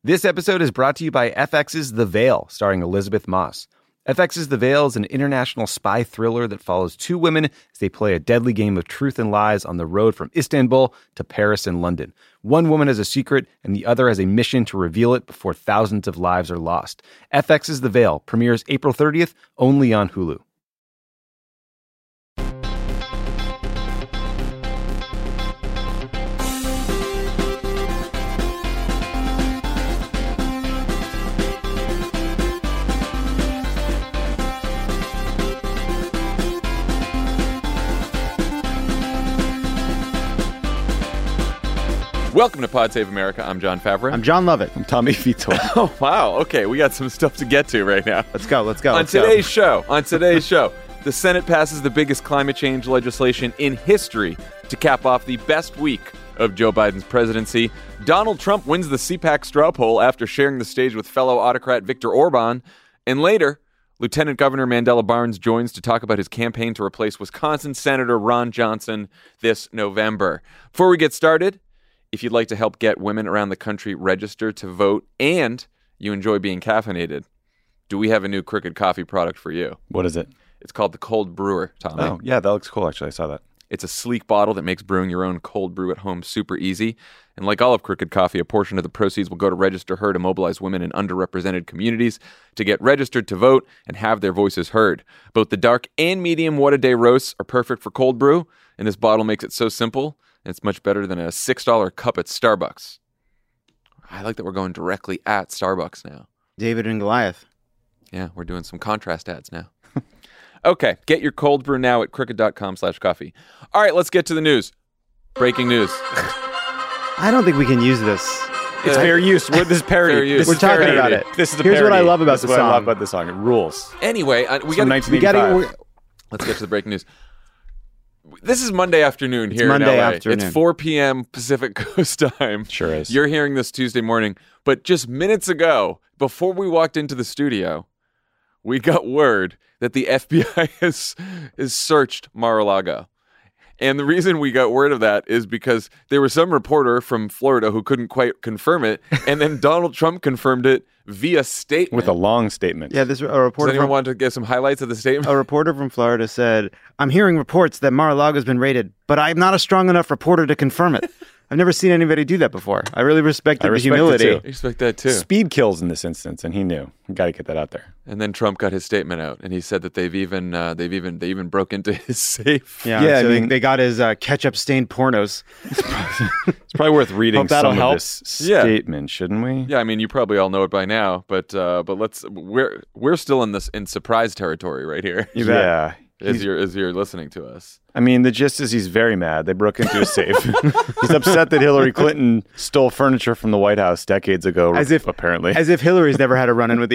This episode is brought to you by FX's The Veil, starring Elizabeth Moss. FX's The Veil is an international spy thriller that follows two women as they play a deadly game of truth and lies on the road from Istanbul to Paris and London. One woman has a secret, and the other has a mission to reveal it before thousands of lives are lost. FX's The Veil premieres April 30th, only on Hulu. Welcome to Pod Save America. I'm John Favreau. I'm John Lovett. I'm Tommy Vito. Oh, wow. Okay, we got some stuff to get to right now. Let's go. On today's show, the Senate passes the biggest climate change legislation in history to cap off the best week of Joe Biden's presidency. Donald Trump wins the CPAC straw poll after sharing the stage with fellow autocrat Viktor Orban. And later, Lieutenant Governor Mandela Barnes joins to talk about his campaign to replace Wisconsin Senator Ron Johnson this November. Before we get started, if you'd like to help get women around the country registered to vote and you enjoy being caffeinated, do we have a new Crooked Coffee product for you? What is it? It's called the Cold Brewer, Tommy. Oh, yeah, that looks cool, actually. I saw that. It's a sleek bottle that makes brewing your own cold brew at home super easy. And like all of Crooked Coffee, a portion of the proceeds will go to register her to mobilize women in underrepresented communities to get registered to vote and have their voices heard. Both the dark and medium what-a-day roasts are perfect for cold brew, and this bottle makes it so simple. And it's much better than a $6 cup at Starbucks. I like that we're going directly at Starbucks now. David and Goliath. Yeah, we're doing some contrast ads now. Okay, get your cold brew now at crooked.com/coffee. All right, let's get to the news. Breaking news. I don't think we can use this. It's fair use. This is parody. Fair use. We're talking about it. This is the Here's parody. what I love about this the is what I song. love about the song. It rules. Anyway, we got 1985. let's get to the breaking news. This is Monday afternoon here Monday in LA. afternoon. It's 4 p.m. Pacific Coast time. Sure is. You're hearing this Tuesday morning. But just minutes ago, before we walked into the studio, we got word that the FBI has searched Mar-a-Lago. And the reason we got word of that is because there was some reporter from Florida who couldn't quite confirm it. And then Donald Trump confirmed it via statement. With a long statement. Yeah, a Does reporter anyone from want to get some highlights of the statement? a reporter from Florida said, "I'm hearing reports that Mar-a-Lago's been raided, but I'm not a strong enough reporter to confirm it. I've never seen anybody do that before. I really respected the respect it humility." too. I expect that too. Speed kills in this instance, and he knew. Got to get that out there. And then Trump got his statement out, and he said that they even broke into his safe. Yeah, Yeah, so I mean- they got his ketchup-stained pornos. It's probably worth reading Hope that'll some help. of this statement, shouldn't we? Yeah, I mean, you probably all know it by now, but we're still in surprise territory right here. You bet. Yeah. As you're listening to us. I mean, the gist is he's very mad. They broke into his safe. He's upset that Hillary Clinton stole furniture from the White House decades ago, apparently. As if Hillary's never had a run-in with the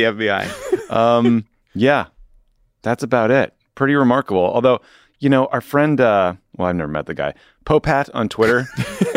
FBI. Yeah, that's about it. Pretty remarkable. Although, our friend, well, I've never met the guy, Popat on Twitter,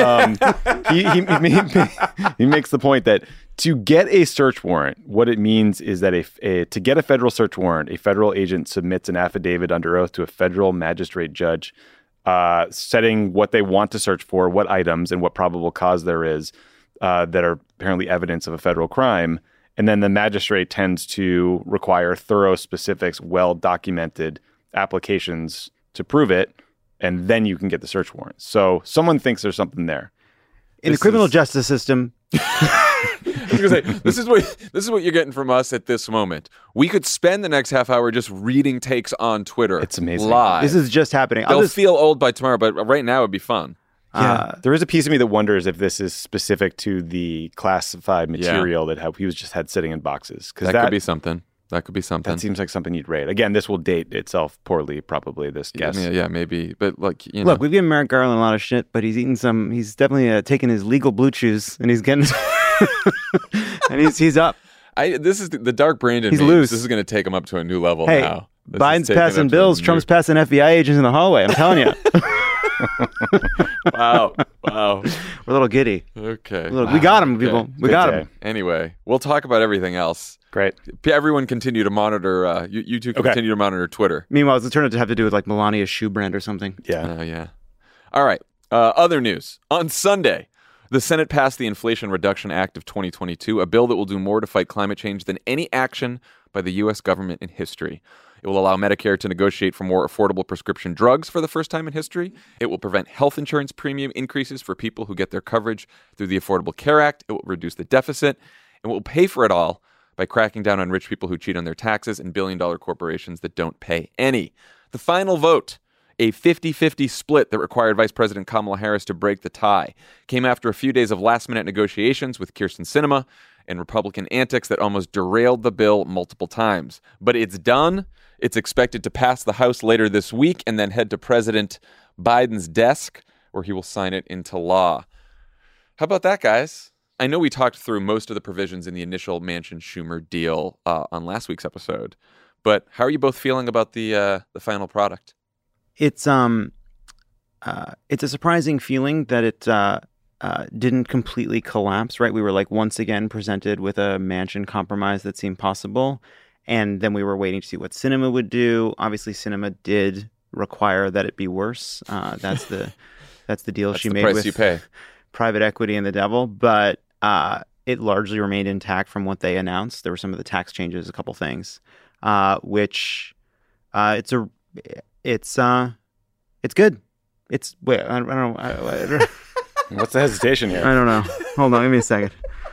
he makes the point that to get a search warrant, what it means is that to get a federal search warrant, a federal agent submits an affidavit under oath to a federal magistrate judge setting what they want to search for, what items, and what probable cause there is that are apparently evidence of a federal crime. And then the magistrate tends to require thorough specifics, well-documented applications to prove it, and then you can get the search warrant. So someone thinks there's something there. In the criminal justice system... I was gonna say, this is what you're getting from us at this moment. We could spend the next half hour just reading takes on Twitter. It's amazing. Live. This is just happening. They'll feel old by tomorrow, but right now it'd be fun. Yeah, there is a piece of me that wonders if this is specific to the classified material that he was just had sitting in boxes. That could be something. That could be something. That seems like something you'd raid. Again, this will date itself poorly, probably, this guess. Yeah, maybe. But look, Look, we've given Merrick Garland a lot of shit, but he's definitely taking his legal blue chews, and he's getting... and he's up. This is the dark brain in He's me. loose. This is going to take him up to a new level Hey, now. This Biden's is taking passing him to bills. a new- Trump's passing FBI agents in the hallway. I'm telling you. Wow. We're a little giddy. Okay. We got him, people. Okay. We got him. Anyway, we'll talk about everything else. Great. Everyone continue to monitor. You two continue to monitor Twitter. Meanwhile, it's turned out to have to do with like Melania's shoe brand or something. Yeah. Yeah. All right. Other news. On Sunday, The Senate passed the Inflation Reduction Act of 2022, a bill that will do more to fight climate change than any action by the U.S. government in history. It will allow Medicare to negotiate for more affordable prescription drugs for the first time in history. It will prevent health insurance premium increases for people who get their coverage through the Affordable Care Act. It will reduce the deficit. It will pay for it all by cracking down on rich people who cheat on their taxes and billion-dollar corporations that don't pay any. The final vote, a 50-50 split that required Vice President Kamala Harris to break the tie, came after a few days of last-minute negotiations with Kyrsten Sinema and Republican antics that almost derailed the bill multiple times. But it's done. It's expected to pass the House later this week and then head to President Biden's desk, where he will sign it into law. How about that, guys? I know we talked through most of the provisions in the initial Manchin-Schumer deal on last week's episode, but how are you both feeling about the final product? It's a surprising feeling that it didn't completely collapse, right? We were like once again presented with a Manchin compromise that seemed possible, and then we were waiting to see what Sinema would do. Obviously, Sinema did require that it be worse. That's the deal she made with you pay. Private equity and the devil, but it largely remained intact from what they announced. There were some of the tax changes, a couple things, which it's good. It's wait, I don't know. What's the hesitation here? I don't know. Hold on, give me a second.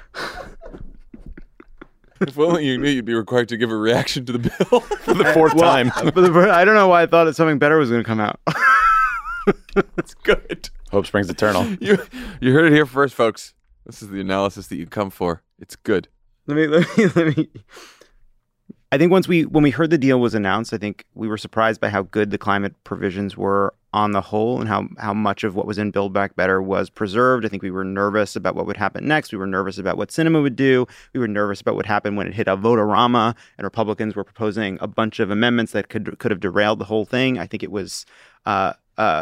If only you knew you'd be required to give a reaction to the bill For the fourth time. But I don't know why I thought that something better was going to come out. It's good. Hope springs eternal. You heard it here first, folks. This is the analysis that you come for. It's good. Let me. I think when we heard the deal was announced, I think we were surprised by how good the climate provisions were on the whole and how much of what was in Build Back Better was preserved. I think we were nervous about what would happen next. We were nervous about what Sinema would do. We were nervous about what happened when it hit a vote-a-rama and Republicans were proposing a bunch of amendments that could have derailed the whole thing. I think it was a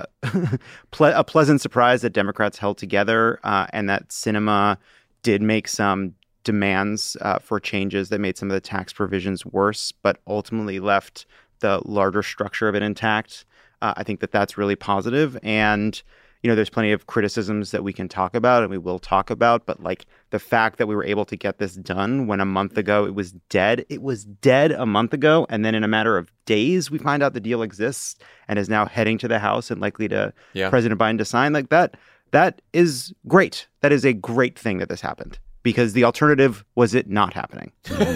pleasant surprise that Democrats held together and that Sinema did make some demands for changes that made some of the tax provisions worse, but ultimately left the larger structure of it intact. I think that's really positive. And, there's plenty of criticisms that we can talk about and we will talk about. But like the fact that we were able to get this done when a month ago it was dead a month ago. And then in a matter of days, we find out the deal exists and is now heading to the House and likely to President Biden to sign like that. That is great. That is a great thing that this happened. Because the alternative was it not happening.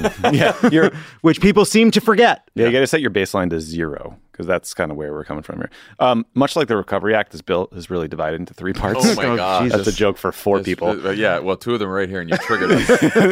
Which people seem to forget. Yeah, you got to set your baseline to 0 because that's kind of where we're coming from here. Much like the Recovery Act, this bill is really divided into 3 parts. Oh my God. That's a joke for 4 people. Yeah, well, 2 of them are right here and you triggered us.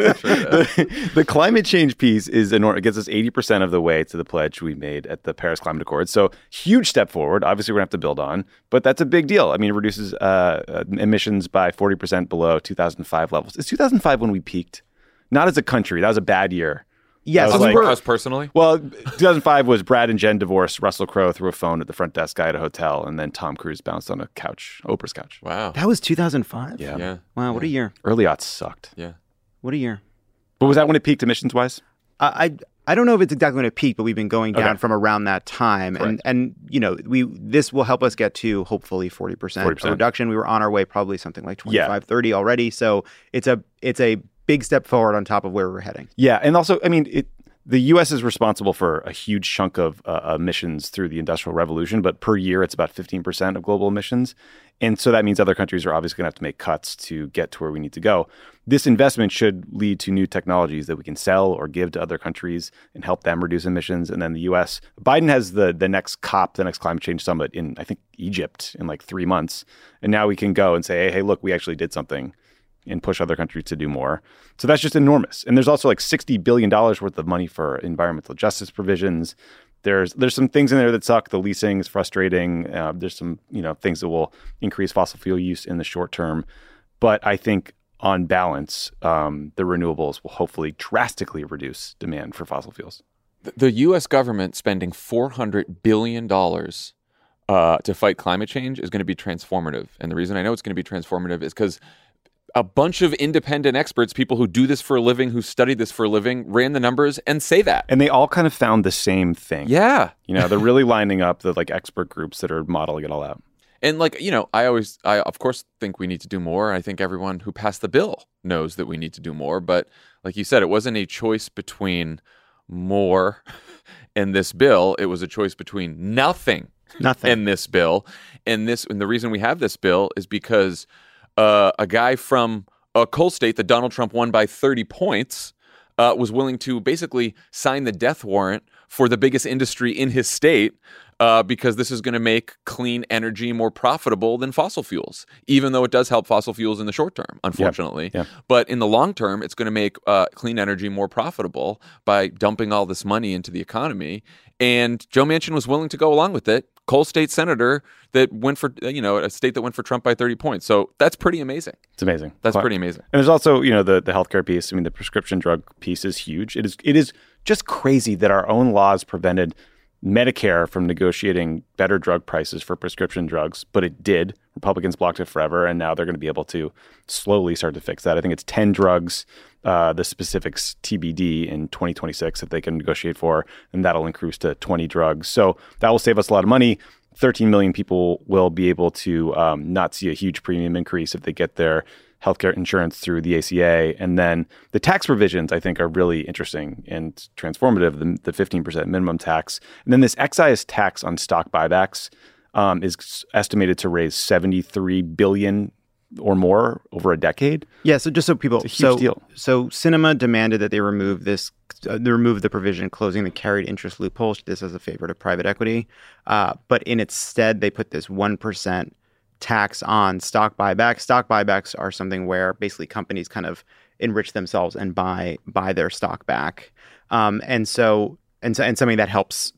The climate change piece is enormous. It gets us 80% of the way to the pledge we made at the Paris Climate Accord. So huge step forward. Obviously, we're going to have to build on, but that's a big deal. I mean, it reduces emissions by 40% below 2005 levels. Is 2005 when we peaked? Not as a country. That was a bad year. Yes, us personally? Well, 2005 was Brad and Jen divorced. Russell Crowe threw a phone at the front desk guy at a hotel, and then Tom Cruise bounced on a couch, Oprah's couch. Wow. That was 2005? Yeah. Wow, what a year. Early aughts sucked. Yeah. What a year. But was that when it peaked emissions-wise? I don't know if it's exactly when it peaked, but we've been going down from around that time. Correct. And this will help us get to hopefully 40% reduction. We were on our way probably something like 25, 30 already. So it's a big step forward on top of where we're heading. Yeah, and also, I mean, the U.S. is responsible for a huge chunk of emissions through the Industrial Revolution, but per year it's about 15% of global emissions. And so that means other countries are obviously going to have to make cuts to get to where we need to go. This investment should lead to new technologies that we can sell or give to other countries and help them reduce emissions. And then the U.S., Biden has the next COP, the next climate change summit in, I think, Egypt in like 3 months. And now we can go and say, hey, look, we actually did something and push other countries to do more. So that's just enormous. And there's also like $60 billion worth of money for environmental justice provisions. There's some things in there that suck. The leasing is frustrating. There's some things that will increase fossil fuel use in the short term. But I think on balance, the renewables will hopefully drastically reduce demand for fossil fuels. The U.S. government spending $400 billion to fight climate change is going to be transformative. And the reason I know it's going to be transformative is because a bunch of independent experts, people who do this for a living, who study this for a living, ran the numbers and say that. And they all kind of found the same thing. Yeah. They're really lining up the like expert groups that are modeling it all out. And like, I of course think we need to do more. I think everyone who passed the bill knows that we need to do more. But like you said, it wasn't a choice between more in this bill. It was a choice between nothing in this bill. And the reason we have this bill is because a guy from a coal state that Donald Trump won by 30 points was willing to basically sign the death warrant for the biggest industry in his state because this is going to make clean energy more profitable than fossil fuels, even though it does help fossil fuels in the short term, unfortunately. Yep. But in the long term, it's going to make clean energy more profitable by dumping all this money into the economy. And Joe Manchin was willing to go along with it. Coal state senator that went for, a state that went for Trump by 30 points. So that's pretty amazing. It's amazing. That's pretty amazing. And there's also, the healthcare piece. I mean, the prescription drug piece is huge. It is just crazy that our own laws prevented Medicare from negotiating better drug prices for prescription drugs, but it did. Republicans blocked it forever, and now they're going to be able to slowly start to fix that. I think it's 10 drugs, the specifics TBD in 2026 that they can negotiate for, and that'll increase to 20 drugs. So that will save us a lot of money. 13 million people will be able to not see a huge premium increase if they get their healthcare insurance through the ACA. And then the tax provisions, I think, are really interesting and transformative, the 15% minimum tax. And then this excise tax on stock buybacks is estimated to raise $73 billion or more over a decade. Yeah, so just so people... It's a huge deal. So Sinema demanded that they remove the provision closing the carried interest loophole. This as a favor to private equity. But in its stead, they put this 1% tax on stock buybacks. Stock buybacks are something where basically companies kind of enrich themselves and buy their stock back, and something that helps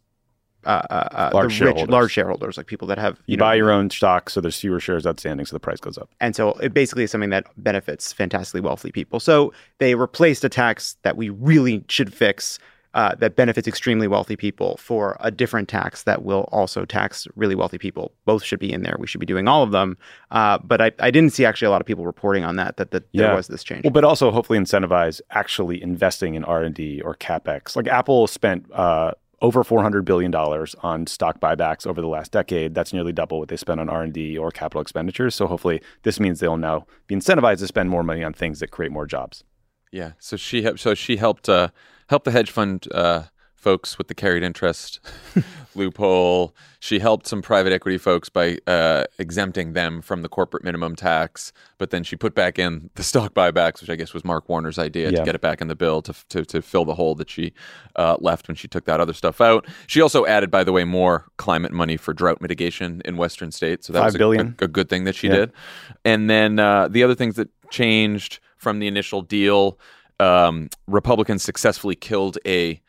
large shareholders, like people that have you buy your own stock, so there's fewer shares outstanding, so the price goes up. And so it basically is something that benefits fantastically wealthy people. So they replaced a tax that we really should fix. That benefits extremely wealthy people for a different tax that will also tax really wealthy people. Both should be in there. We should be doing all of them. But I didn't see actually a lot of people reporting on that there was this change. Well, but also hopefully incentivize actually investing in R&D or CapEx. Like Apple spent over $400 billion on stock buybacks over the last decade. That's nearly double what they spent on R&D or capital expenditures. So hopefully this means they'll now be incentivized to spend more money on things that create more jobs. Yeah. So she helped the hedge fund folks with the carried interest loophole. She helped some private equity folks by exempting them from the corporate minimum tax. But then she put back in the stock buybacks, which I guess was Mark Warner's idea to get it back in the bill to fill the hole that she left when she took that other stuff out. She also added, by the way, more climate money for drought mitigation in Western states. So that was a good thing that she did. And then the other things that changed from the initial deal, Republicans successfully killed a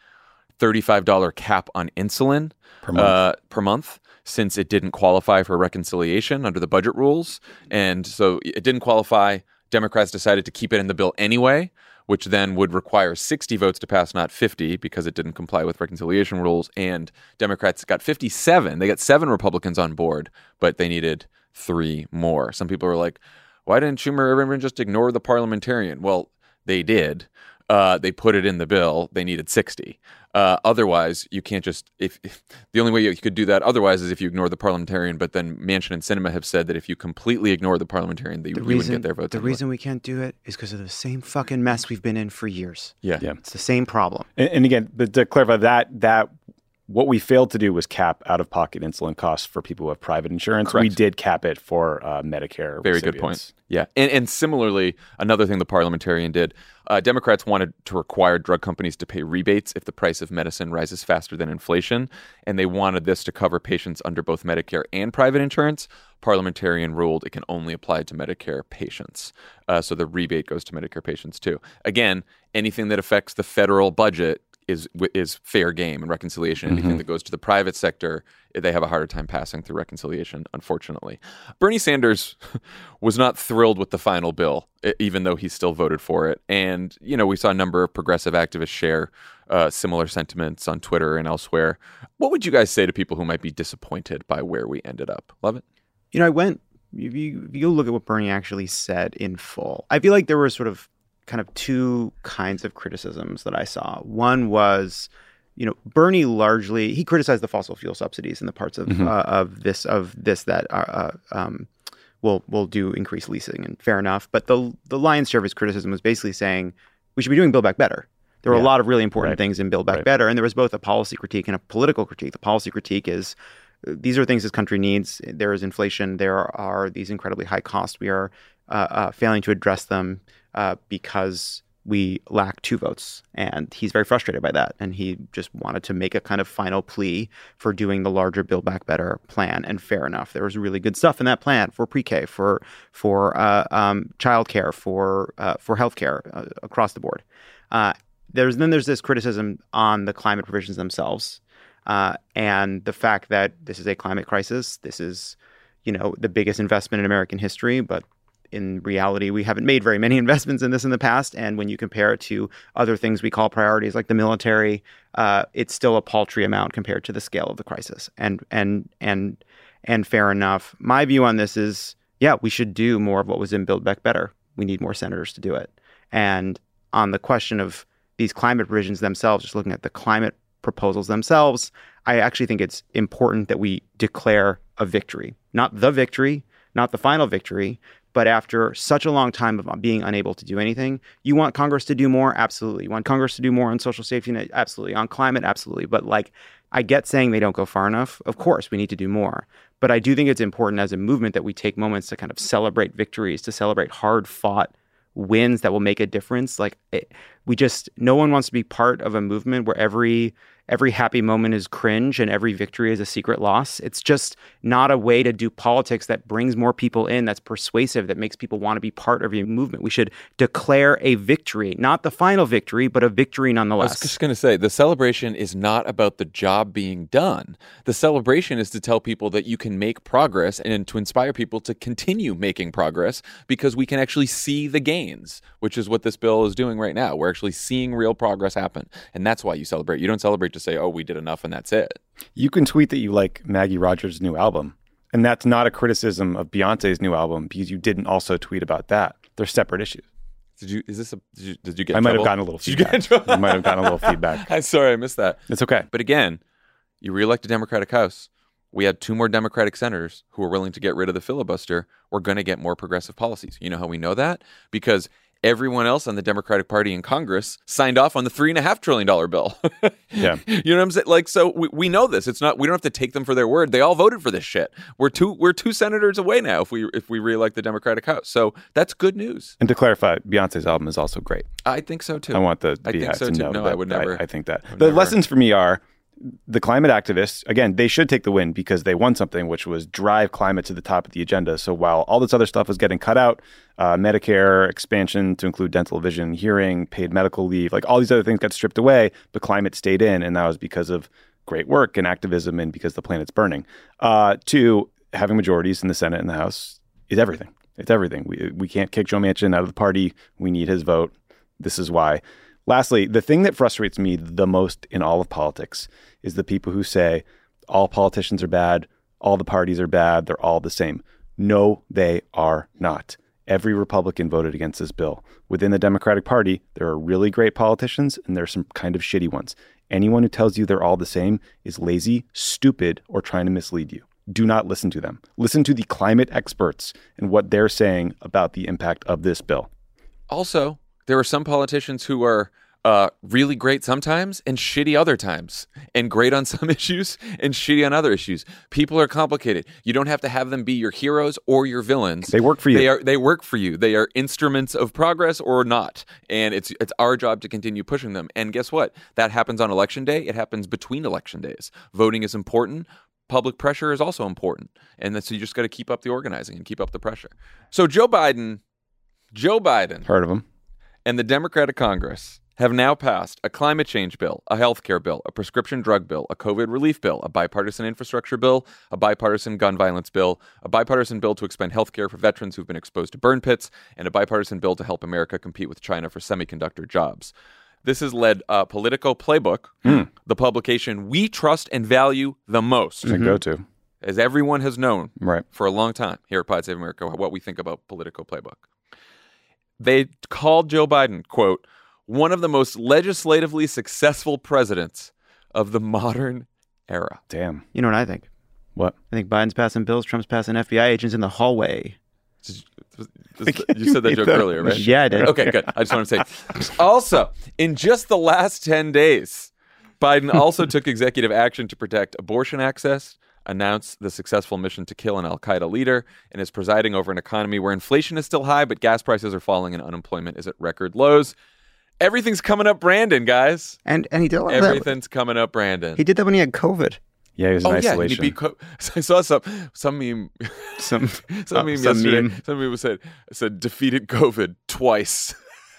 $35 cap on insulin per month since it didn't qualify for reconciliation under the budget rules. And so it didn't qualify. Democrats decided to keep it in the bill anyway, which then would require 60 votes to pass, not 50, because it didn't comply with reconciliation rules. And Democrats got 57. They got 7 Republicans on board, but they needed 3 more. Some people were like, why didn't Schumer or everyone just ignore the parliamentarian? Well, they did. They put it in the bill. They needed 60. Otherwise, you can't just if the only way you could do that otherwise is if you ignore the parliamentarian. But then Manchin and Sinema have said that if you completely ignore the parliamentarian, you wouldn't get their votes. The reason we can't do it is because of the same fucking mess we've been in for years. Yeah. It's the same problem. And again, but to clarify that what we failed to do was cap out-of-pocket insulin costs for people who have private insurance. Correct. We did cap it for Medicare Very recipients. good point. Yeah. And similarly, another thing the parliamentarian did, Democrats wanted to require drug companies to pay rebates if the price of medicine rises faster than inflation, and they wanted this to cover patients under both Medicare and private insurance. Parliamentarian ruled it can only apply to Medicare patients. So the rebate goes to Medicare patients too. Again, anything that affects the federal budget is fair game and reconciliation. Anything that goes to the private sector, they have a harder time passing through reconciliation, unfortunately. Bernie Sanders was not thrilled with the final bill, even though he still voted for it. And, we saw a number of progressive activists share similar sentiments on Twitter and elsewhere. What would you guys say to people who might be disappointed by where we ended up? Love it. If you look at what Bernie actually said in full, I feel like there were sort of kind of 2 kinds of criticisms that I saw. One was Bernie largely he criticized the fossil fuel subsidies and the parts of this that will do increased leasing, and fair enough. But the lion's share of his criticism was basically saying we should be doing Build Back Better. There were a lot of really important things in Build Back Better, and there was both a policy critique and a political critique. The policy critique is these are things this country needs. There is inflation. There are these incredibly high costs. We are failing to address them because we lack 2 votes. And he's very frustrated by that. And he just wanted to make a kind of final plea for doing the larger Build Back Better plan. And fair enough. There was really good stuff in that plan for pre-K, for childcare, for healthcare across the board. There's this criticism on the climate provisions themselves. And the fact that this is a climate crisis, this is, the biggest investment in American history, but in reality, we haven't made very many investments in this in the past. And when you compare it to other things we call priorities like the military, it's still a paltry amount compared to the scale of the crisis. And fair enough. My view on this is, we should do more of what was in Build Back Better. We need more senators to do it. And on the question of these climate provisions themselves, just looking at the climate proposals themselves, I actually think it's important that we declare a victory. Not the victory, not the final victory, but after such a long time of being unable to do anything, you want Congress to do more? Absolutely. You want Congress to do more on social safety net? Absolutely. On climate? Absolutely. But I get saying they don't go far enough. Of course, we need to do more. But I do think it's important as a movement that we take moments to kind of celebrate victories, to celebrate hard-fought wins that will make a difference. No one wants to be part of a movement where every happy moment is cringe and every victory is a secret loss. It's just not a way to do politics that brings more people in, that's persuasive, that makes people want to be part of your movement. We should declare a victory, not the final victory, but a victory nonetheless. I was just going to say, the celebration is not about the job being done. The celebration is to tell people that you can make progress and to inspire people to continue making progress because we can actually see the gains, which is what this bill is doing right now. We're actually seeing real progress happen. And that's why you celebrate. You don't celebrate to say, oh, we did enough and that's it. You can tweet that you like Maggie Rogers' new album. And that's not a criticism of Beyonce's new album because you didn't also tweet about that. They're separate issues. Did you get I might have gotten a little feedback. I might have gotten a little feedback. I'm sorry, I missed that. It's okay. But again, you reelect a Democratic House. We had 2 more Democratic senators who were willing to get rid of the filibuster. We're going to get more progressive policies. You know how we know that? Because everyone else on the Democratic Party in Congress signed off on the $3.5 trillion bill. Yeah. You know what I'm saying? So we know this. It's not, we don't have to take them for their word. They all voted for this shit. We're two senators away now if we reelect the Democratic House. So that's good news. And to clarify, Beyonce's album is also great. I think so too. I want the I think Beehive so to too. know No, that I would never. I think that. The lessons for me are the climate activists, again, they should take the win because they won something, which was drive climate to the top of the agenda. So while all this other stuff was getting cut out, Medicare expansion to include dental, vision, hearing, paid medical leave, all these other things got stripped away, but climate stayed in. And that was because of great work and activism and because the planet's burning. 2, having majorities in the Senate and the House is everything. It's everything. We can't kick Joe Manchin out of the party. We need his vote. This is why. Lastly, the thing that frustrates me the most in all of politics is the people who say all politicians are bad, all the parties are bad, they're all the same. No, they are not. Every Republican voted against this bill. Within the Democratic Party, there are really great politicians and there's some kind of shitty ones. Anyone who tells you they're all the same is lazy, stupid, or trying to mislead you. Do not listen to them. Listen to the climate experts and what they're saying about the impact of this bill. Also, there are some politicians who are really great sometimes and shitty other times, and great on some issues and shitty on other issues. People are complicated. You don't have to have them be your heroes or your villains. They work for you. They work for you. They are instruments of progress or not. And it's our job to continue pushing them. And guess what? That happens on election day. It happens between election days. Voting is important. Public pressure is also important. And so you just got to keep up the organizing and keep up the pressure. So Joe Biden, Heard of him. and the Democratic Congress have now passed a climate change bill, a healthcare bill, a prescription drug bill, a COVID relief bill, a bipartisan infrastructure bill, a bipartisan gun violence bill, a bipartisan bill to expand healthcare for veterans who've been exposed to burn pits, and a bipartisan bill to help America compete with China for semiconductor jobs. This has led Politico Playbook, the publication we trust and value the most, Go to. as everyone has known Right. for a long time here at Pod Save America, what we think about Politico Playbook. They called Joe Biden, quote, one of the most legislatively successful presidents of the modern era. Damn. You know what I think? What? I think Biden's passing bills, Trump's passing FBI agents in the hallway. You said that joke earlier, right? Yeah, I did. Okay, good. I just want to say. Also, in just the last 10 days, Biden also took executive action to protect abortion access, announced the successful mission to kill an al-Qaeda leader, and is presiding over an economy where inflation is still high, but gas prices are falling and unemployment is at record lows. Everything's coming up Brandon, guys. And he did all that. Everything's coming up Brandon. He did that when he had COVID. Yeah, he was in isolation. Yeah, I saw some meme. Some meme yesterday. meme. Some meme said defeated COVID twice.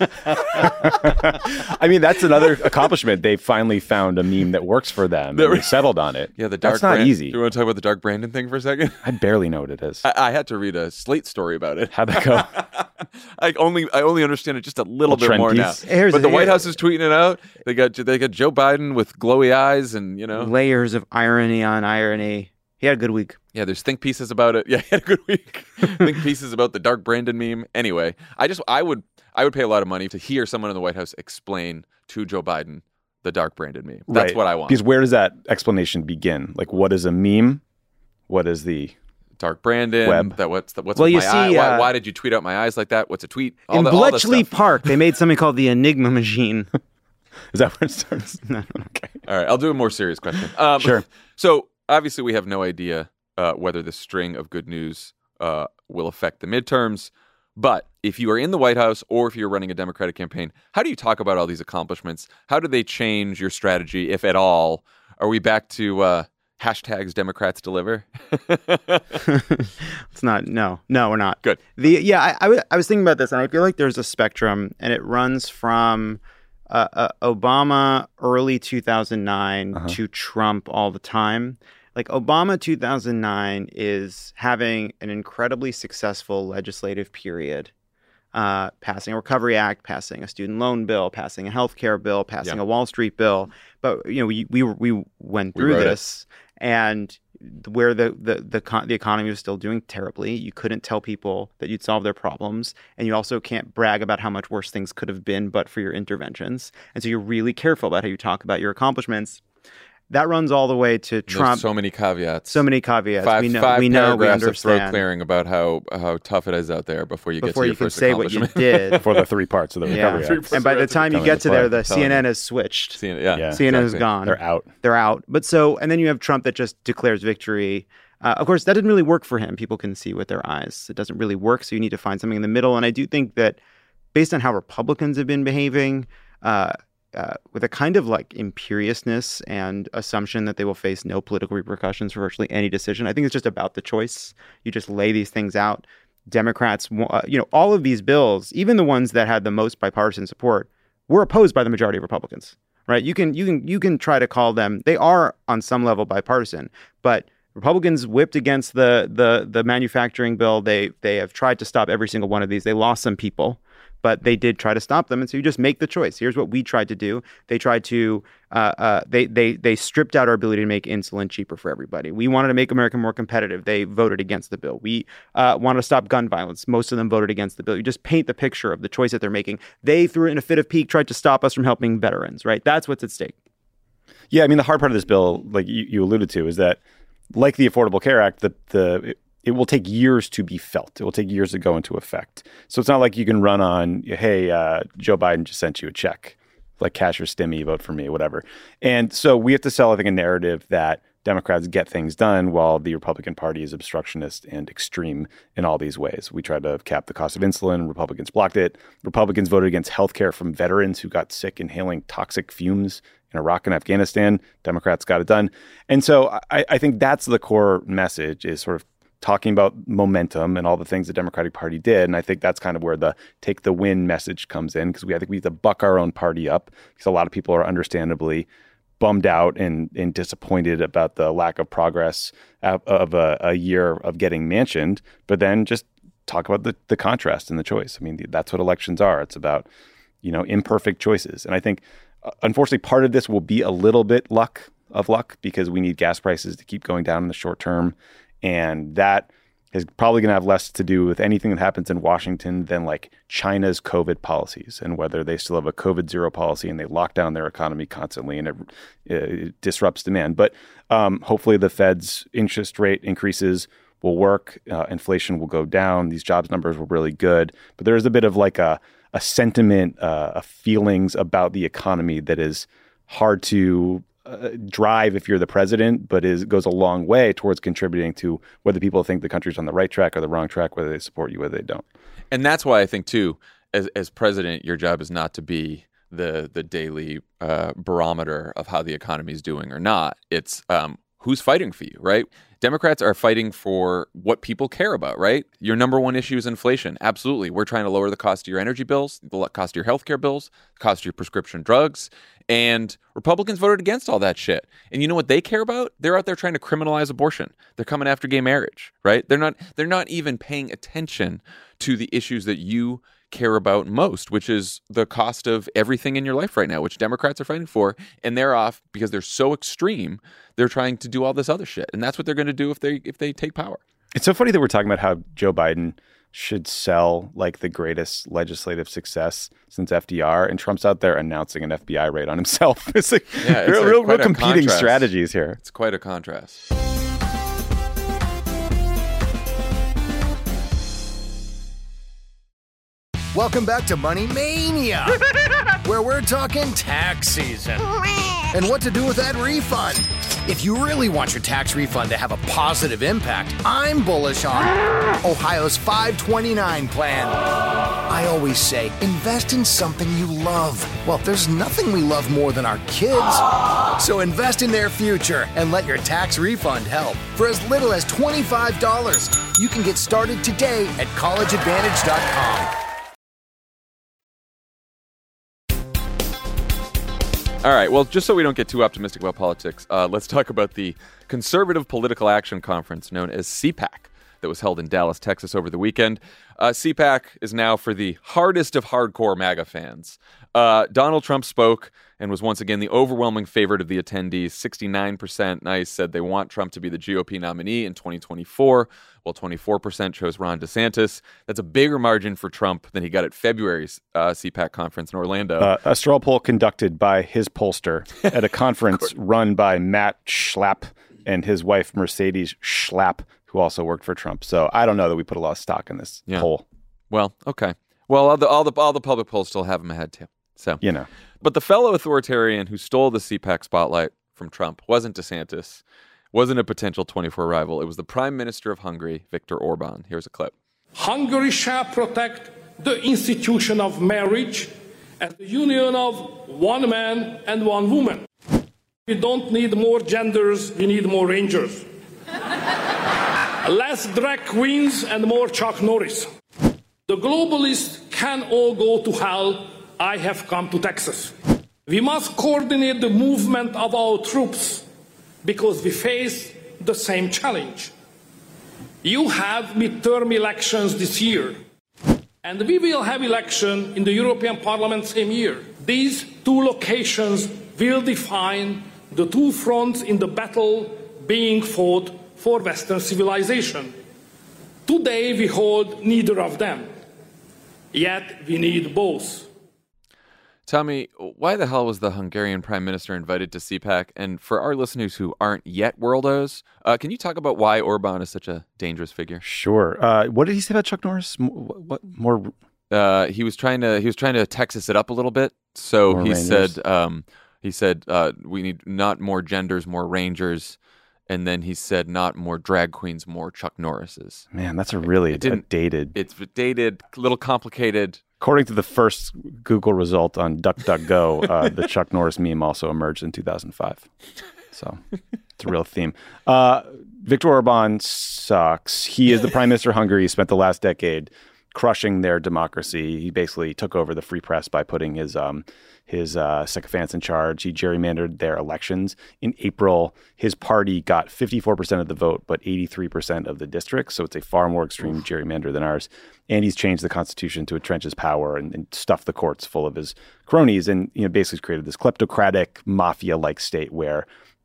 I mean, that's another accomplishment. They finally found a meme that works for them. And they settled on it. Yeah, the dark. That's not easy. Do you want to talk about the Dark Brandon thing for a second? I barely know what it is. I had to read a Slate story about it. How'd that go? I only understand it just a little bit more now. But the White House is tweeting it out. They got Joe Biden with glowy eyes and layers of irony on irony. He had a good week. Yeah, there's think pieces about it. Yeah, he had a good week. Think pieces about the Dark Brandon meme. Anyway, I would pay a lot of money to hear someone in the White House explain to Joe Biden the Dark Brandon meme. That's what I want. Because where does that explanation begin? Like, what is a meme? What is the Dark Brandon? Web? What's Well, with you my see, eye? Why did you tweet out my eyes like that? What's a tweet? In Bletchley Park, they made something called the Enigma Machine. Is that where it starts? Okay. All right. I'll do a more serious question. Sure. So obviously we have no idea whether this string of good news will affect the midterms. But if you are in the White House or if you're running a Democratic campaign, how do you talk about all these accomplishments? How do they change your strategy, if at all? Are we back to hashtags Democrats deliver? It's not. No, we're not. Good. I was thinking about this, and I feel like there's a spectrum, and it runs from Obama early 2009 to Trump all the time. Like Obama 2009 is having an incredibly successful legislative period, passing a Recovery Act, passing a student loan bill, passing a healthcare bill, passing a Wall Street bill. But we went through this, and where the economy was still doing terribly, you couldn't tell people that you'd solve their problems, and you also can't brag about how much worse things could have been but for your interventions. And so you're really careful about how you talk about your accomplishments. That runs all the way to Trump. There's so many caveats. Five we understand. Of throat clearing about how tough it is out there before you get to your first accomplishment. Before you can say what you did. For the three parts of the Recovery Act. And by the time you get to there, the CNN has switched. CNN is gone. They're out. But and then you have Trump that just declares victory. Of course, that didn't really work for him. People can see with their eyes. It doesn't really work, so you need to find something in the middle. And I do think that based on how Republicans have been behaving, with a kind of like imperiousness and assumption that they will face no political repercussions for virtually any decision. I think it's just about the choice. You just lay these things out. Democrats, all of these bills, even the ones that had the most bipartisan support, were opposed by the majority of Republicans, right? You can try to call them, they are on some level bipartisan, but Republicans whipped against the manufacturing bill. They have tried to stop every single one of these. They lost some people, but they did try to stop them. And so you just make the choice. Here's what we tried to do. They tried to, they stripped out our ability to make insulin cheaper for everybody. We wanted to make America more competitive. They voted against the bill. We wanted to stop gun violence. Most of them voted against the bill. You just paint the picture of the choice that they're making. They, through in a fit of pique, tried to stop us from helping veterans, right? That's what's at stake. Yeah, I mean, the hard part of this bill, like you alluded to, is that like the Affordable Care Act, it will take years to be felt. It will take years to go into effect. So it's not like you can run on, hey, Joe Biden just sent you a check, like cash or stimmy, vote for me, whatever. And so we have to sell, I think, a narrative that Democrats get things done while the Republican Party is obstructionist and extreme in all these ways. We tried to cap the cost of insulin. Republicans blocked it. Republicans voted against health care from veterans who got sick inhaling toxic fumes in Iraq and Afghanistan. Democrats got it done. And so I think that's the core message, is sort of talking about momentum and all the things the Democratic Party did. And I think that's kind of where the take the win message comes in, because I think we have to buck our own party up, because a lot of people are understandably bummed out and disappointed about the lack of progress of a year of getting Manchined, but then just talk about the contrast and the choice. I mean, that's what elections are. It's about, imperfect choices. And I think, unfortunately, part of this will be a little bit luck, because we need gas prices to keep going down in the short term. And that is probably going to have less to do with anything that happens in Washington than like China's COVID policies and whether they still have a COVID zero policy and they lock down their economy constantly and it disrupts demand. But hopefully the Fed's interest rate increases will work. Inflation will go down. These jobs numbers were really good. But there is a bit of like a sentiment, a feelings about the economy that is hard to drive if you're the president, but goes a long way towards contributing to whether people think the country's on the right track or the wrong track, whether they support you, whether they don't. And that's why I think, too, as president, your job is not to be the daily barometer of how the economy is doing or not. It's who's fighting for you, right? Democrats are fighting for what people care about, right? Your number one issue is inflation. Absolutely. We're trying to lower the cost of your energy bills, the cost of your healthcare bills, the cost of your prescription drugs. And Republicans voted against all that shit. And you know what they care about? They're out there trying to criminalize abortion. They're coming after gay marriage, right? They're not even paying attention to the issues that you care about most, which is the cost of everything in your life right now, which Democrats are fighting for. And they're off because they're so extreme. They're trying to do all this other shit. And that's what they're going to do if they take power. It's so funny that we're talking about how Joe Biden should sell like the greatest legislative success since FDR, and Trump's out there announcing an FBI raid on himself. It's like real competing strategies here. It's quite a contrast. Welcome back to Money Mania, where we're talking tax season and what to do with that refund. If you really want your tax refund to have a positive impact, I'm bullish on Ohio's 529 plan. I always say, invest in something you love. Well, there's nothing we love more than our kids. So invest in their future and let your tax refund help. For as little as $25, you can get started today at collegeadvantage.com. All right, well, just so we don't get too optimistic about politics, let's talk about the Conservative Political Action Conference known as CPAC that was held in Dallas, Texas over the weekend. CPAC is now for the hardest of hardcore MAGA fans. Donald Trump spoke and was once again the overwhelming favorite of the attendees. 69% nice said they want Trump to be the GOP nominee in 2024, while 24% chose Ron DeSantis. That's a bigger margin for Trump than he got at February's CPAC conference in Orlando. A straw poll conducted by his pollster at a conference run by Matt Schlapp and his wife Mercedes Schlapp, who also worked for Trump. So I don't know that we put a lot of stock in this poll. Well, okay. Well, all the public polls still have him ahead too. So But the fellow authoritarian who stole the CPAC spotlight from Trump wasn't DeSantis, wasn't a potential 24 rival. It was the Prime Minister of Hungary, Viktor Orban. Here's a clip. Hungary shall protect the institution of marriage as the union of one man and one woman. We don't need more genders, we need more rangers. Less drag queens and more Chuck Norris. The globalists can all go to hell. I have come to Texas. We must coordinate the movement of our troops because we face the same challenge. You have midterm elections this year, and we will have election in the European Parliament same year. These two locations will define the two fronts in the battle being fought for Western civilization. Today we hold neither of them, yet we need both. Tell me, why the hell was the Hungarian Prime Minister invited to CPAC? And for our listeners who aren't yet worldos, can you talk about why Orban is such a dangerous figure? Sure. What did he say about Chuck Norris? What more? He was trying to Texas it up a little bit. So he said we need not more genders, more rangers. And then he said not more drag queens, more Chuck Norrises. Man, that's dated. It's dated, a little complicated. According to the first Google result on DuckDuckGo, the Chuck Norris meme also emerged in 2005. So it's a real theme. Viktor Orban sucks. He is the prime minister of Hungary. He spent the last decade crushing their democracy. He basically took over the free press by putting his sycophants in charge. He gerrymandered their elections. In April, his party got 54% of the vote, but 83% of the districts. So it's a far more extreme gerrymander than ours. And he's changed the Constitution to entrench his power and stuff the courts full of his cronies, and basically created this kleptocratic mafia-like state where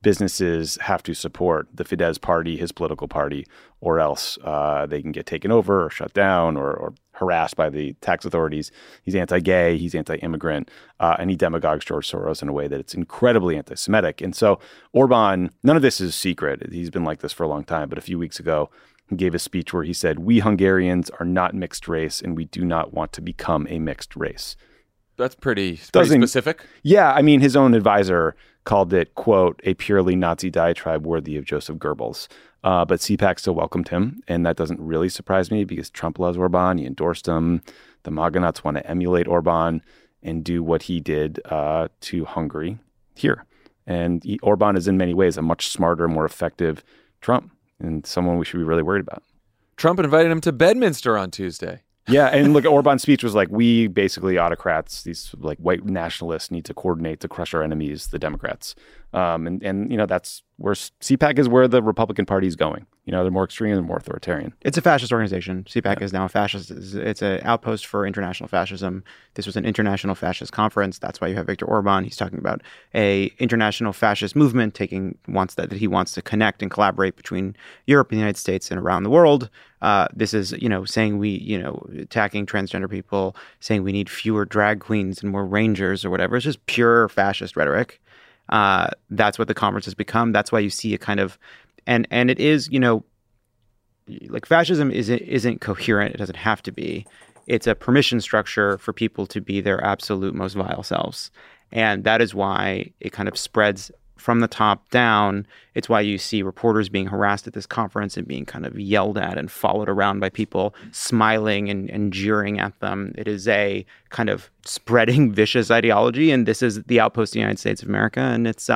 businesses have to support the Fidesz party, his political party, or else they can get taken over or shut down or harassed by the tax authorities. He's anti-gay, he's anti-immigrant, and he demagogues George Soros in a way that it's incredibly anti-Semitic. And so Orban, none of this is secret. He's been like this for a long time. But a few weeks ago, he gave a speech where he said, "We Hungarians are not mixed race, and we do not want to become a mixed race." That's pretty specific. Yeah, I mean, his own advisor called it, quote, "a purely Nazi diatribe worthy of Joseph Goebbels." But CPAC still welcomed him, and that doesn't really surprise me because Trump loves Orban. He endorsed him. The MAGA nuts want to emulate Orban and do what he did to Hungary here. And Orban is in many ways a much smarter, more effective Trump, and someone we should be really worried about. Trump invited him to Bedminster on Tuesday. Yeah, and look, Orban's speech was like, we basically autocrats, these like white nationalists need to coordinate to crush our enemies, the Democrats. And you know, that's where CPAC is where the Republican Party is going. You know, they're more extreme and more authoritarian. It's a fascist organization. CPAC is now a fascist. It's an outpost for international fascism. This was an international fascist conference. That's why you have Viktor Orban. He's talking about a international fascist movement he wants to connect and collaborate between Europe and the United States and around the world. This is, saying attacking transgender people, saying we need fewer drag queens and more rangers or whatever. It's just pure fascist rhetoric. That's what the conference has become. That's why you see a kind of, and it is, like fascism isn't coherent. It doesn't have to be. It's a permission structure for people to be their absolute most vile selves. And that is why it kind of spreads from the top down. It's why you see reporters being harassed at this conference and being kind of yelled at and followed around by people smiling and jeering at them. It is a kind of spreading vicious ideology, and this is the outpost of the United States of America, and it's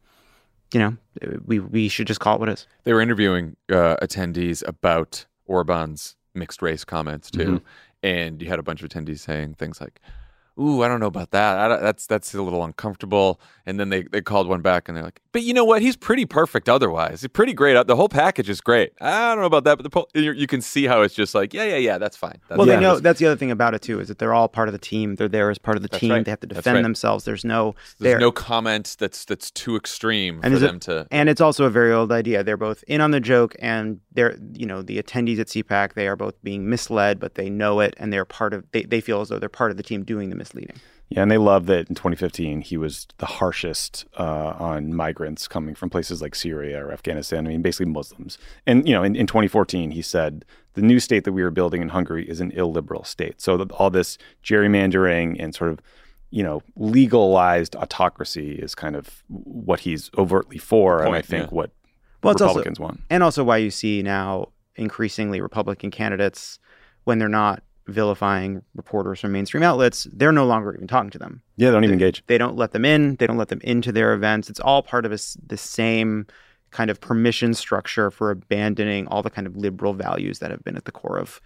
we should just call it what it is. They were interviewing attendees about Orban's mixed race comments too, Mm-hmm. and you had a bunch of attendees saying things like, "Ooh, I don't know about that. That's a little uncomfortable." And then they called one back and they're like, "But you know what? He's pretty perfect otherwise. He's pretty great. The whole package is great. I don't know about that." But you can see how it's just like, yeah, that's fine. They know that's the other thing about it too, is that they're all part of the team. They're there as part of the team. Right. They have to defend themselves. There's no comment that's too extreme and for them to. And it's also a very old idea. They're both in on the joke, and they're the attendees at CPAC. They are both being misled, but they know it, and they're part of. They feel as though they're part of the team doing the misleading. Yeah, and they love that in 2015, he was the harshest on migrants coming from places like Syria or Afghanistan. I mean, basically Muslims. And, in 2014, he said, the new state that we are building in Hungary is an illiberal state. So all this gerrymandering and sort of, legalized autocracy is kind of what he's overtly for. And I think what Republicans want. And also why you see now increasingly Republican candidates, when they're not vilifying reporters from mainstream outlets, they're no longer even talking to them. Yeah, they don't even engage. They don't let them in. They don't let them into their events. It's all part of the same kind of permission structure for abandoning all the kind of liberal values that have been at the core of,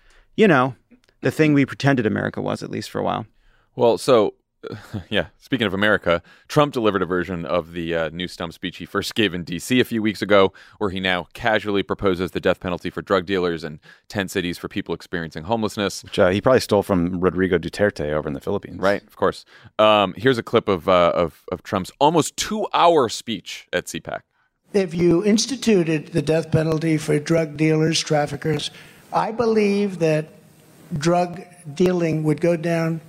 the thing we pretended America was, at least for a while. Well, so, speaking of America, Trump delivered a version of the new stump speech he first gave in D.C. a few weeks ago, where he now casually proposes the death penalty for drug dealers and 10 cities for people experiencing homelessness. Which he probably stole from Rodrigo Duterte over in the Philippines. Right, of course. Here's a clip of Trump's almost 2-hour speech at CPAC. If you instituted the death penalty for drug dealers, traffickers, I believe that drug dealing would go down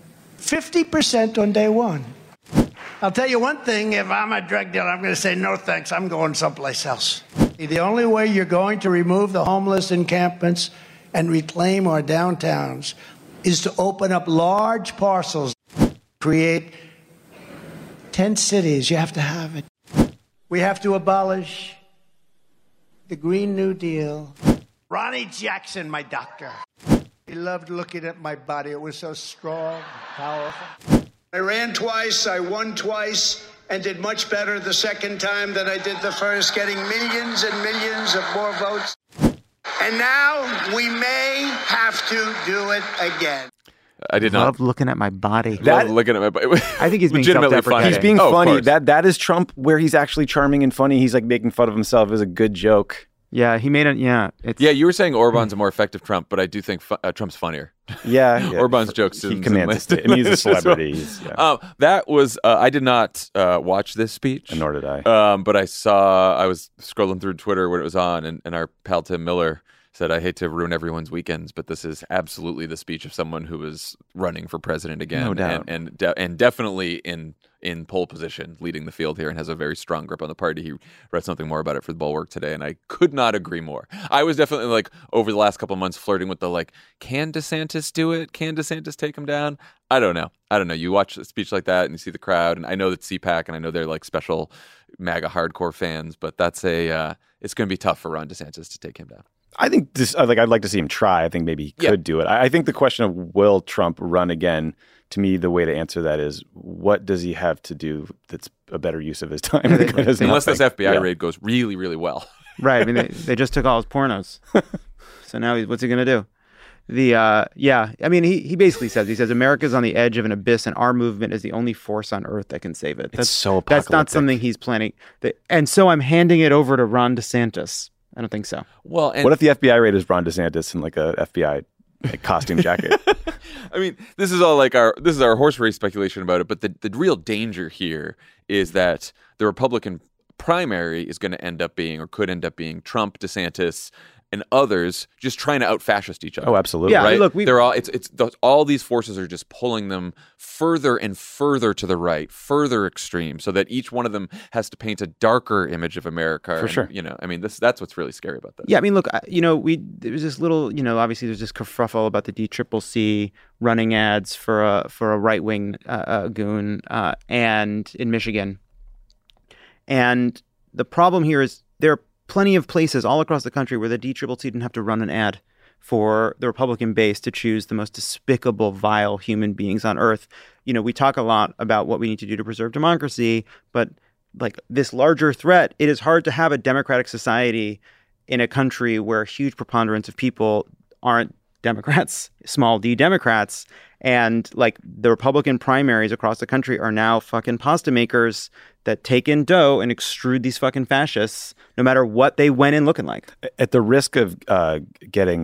50% on day one. I'll tell you one thing, if I'm a drug dealer, I'm going to say, no thanks, I'm going someplace else. The only way you're going to remove the homeless encampments and reclaim our downtowns is to open up large parcels, create 10 cities. You have to have it. We have to abolish the Green New Deal. Ronnie Jackson, my doctor. He loved looking at my body. It was so strong, powerful. I ran twice, I won twice, and did much better the second time than I did the first, getting millions and millions of more votes. And now we may have to do it again. I did not love looking at my body. Looking at my body. I think he's being legitimately funny. He's being funny. Of course. That is Trump, where he's actually charming and funny. He's like making fun of himself as a good joke. Yeah, he made it. Yeah, you were saying Orban's a more effective Trump, but I do think Trump's funnier. Yeah. Orban's jokes. He commands the stage. I mean, he's a celebrity. That was, I did not watch this speech. And nor did I. But I was scrolling through Twitter when it was on, and our pal Tim Miller said, I hate to ruin everyone's weekends, but this is absolutely the speech of someone who is running for president again. No doubt. And definitely in pole position, leading the field here, and has a very strong grip on the party. He read something more about it for the Bulwark today, and I could not agree more. I was definitely, like, over the last couple of months flirting with the, like, can DeSantis do it? Can DeSantis take him down? I don't know. You watch a speech like that and you see the crowd, and I know that CPAC, and I know they're like special MAGA hardcore fans, but that's it's going to be tough for Ron DeSantis to take him down. I think I'd like to see him try. I think maybe he could do it. I think the question of will Trump run again, to me, the way to answer that is, what does he have to do that's a better use of his time? Unless this FBI raid goes really, really well. Right. I mean, they just took all his pornos. So now what's he going to do? I mean, he basically says, America's on the edge of an abyss, and our movement is the only force on earth that can save it. That's so apocalyptic. That's not something he's planning. And so I'm handing it over to Ron DeSantis. I don't think so. Well, and what if the FBI raid is Ron DeSantis in like a FBI costume jacket? I mean, this is our horse race speculation about it, but the real danger here is that the Republican primary is going to end up being, or could end up being, Trump, DeSantis, and others just trying to out-fascist each other. Oh, absolutely. Yeah, right? look, they're all these forces are just pulling them further and further to the right, further extreme, so that each one of them has to paint a darker image of America. For sure. I mean, that's what's really scary about this. Yeah, I mean, look, there was this little, obviously there's this kerfuffle about the DCCC running ads for a right-wing goon and in Michigan. And the problem here is there are plenty of places all across the country where the DCCC didn't have to run an ad for the Republican base to choose the most despicable, vile human beings on earth. We talk a lot about what we need to do to preserve democracy, but like this larger threat, it is hard to have a democratic society in a country where a huge preponderance of people aren't Democrats, small d Democrats. And like the Republican primaries across the country are now fucking pasta makers that take in dough and extrude these fucking fascists, no matter what they went in looking like. At the risk of getting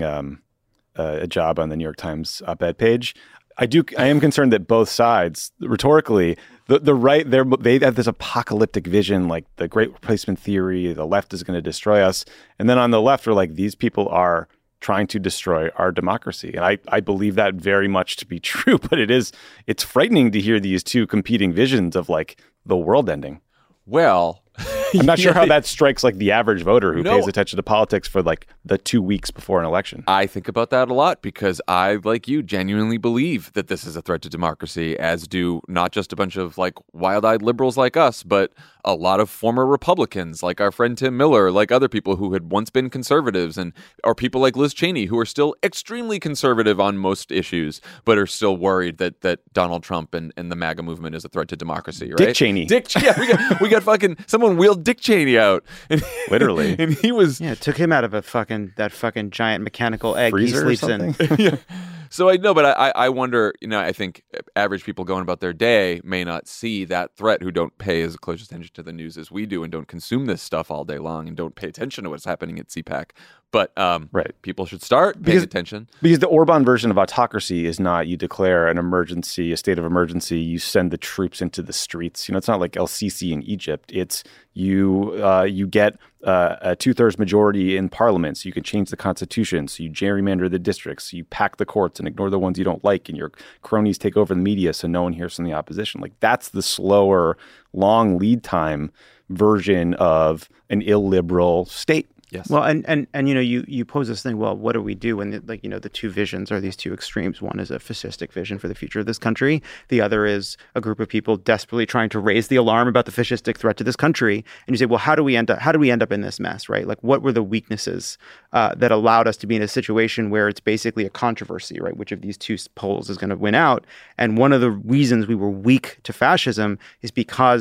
a job on the New York Times op-ed page, I am concerned that both sides, rhetorically, the right, they have this apocalyptic vision, like the Great Replacement Theory, the left is going to destroy us. And then on the left, we're like, these people are trying to destroy our democracy. And I believe that very much to be true, but it's frightening to hear these two competing visions of like the world ending. Well, I'm not sure how that strikes like the average voter who pays attention to politics for like the 2 weeks before an election. I think about that a lot because I, like you, genuinely believe that this is a threat to democracy, as do not just a bunch of like wild-eyed liberals like us, but a lot of former Republicans like our friend Tim Miller, like other people who had once been conservatives, or people like Liz Cheney who are still extremely conservative on most issues, but are still worried that Donald Trump and the MAGA movement is a threat to democracy, right? Dick Cheney. Yeah, we got fucking someone wheeled Dick Cheney out. Literally. And he was... Yeah, it took him out of that fucking giant mechanical egg freezer he sleeps in. Yeah. So I know, but I wonder, I think average people going about their day may not see that threat, who don't pay as close attention to the news as we do and don't consume this stuff all day long and don't pay attention to what's happening at CPAC. But people should start paying attention. Because the Orban version of autocracy is not you declare an emergency, a state of emergency, you send the troops into the streets. It's not like El-Sisi in Egypt. It's you get a 2/3 majority in parliament, so you can change the constitution, so you gerrymander the districts, so you pack the courts and ignore the ones you don't like, and your cronies take over the media so no one hears from the opposition. Like that's the slower, long lead time version of an illiberal state. Yes. Well, and you pose this thing. Well, what do we do when the two visions are these two extremes? One is a fascistic vision for the future of this country. The other is a group of people desperately trying to raise the alarm about the fascistic threat to this country. And you say, well, how do we end up in this mess, right? Like, what were the weaknesses that allowed us to be in a situation where it's basically a controversy, right? Which of these two poles is going to win out? And one of the reasons we were weak to fascism is because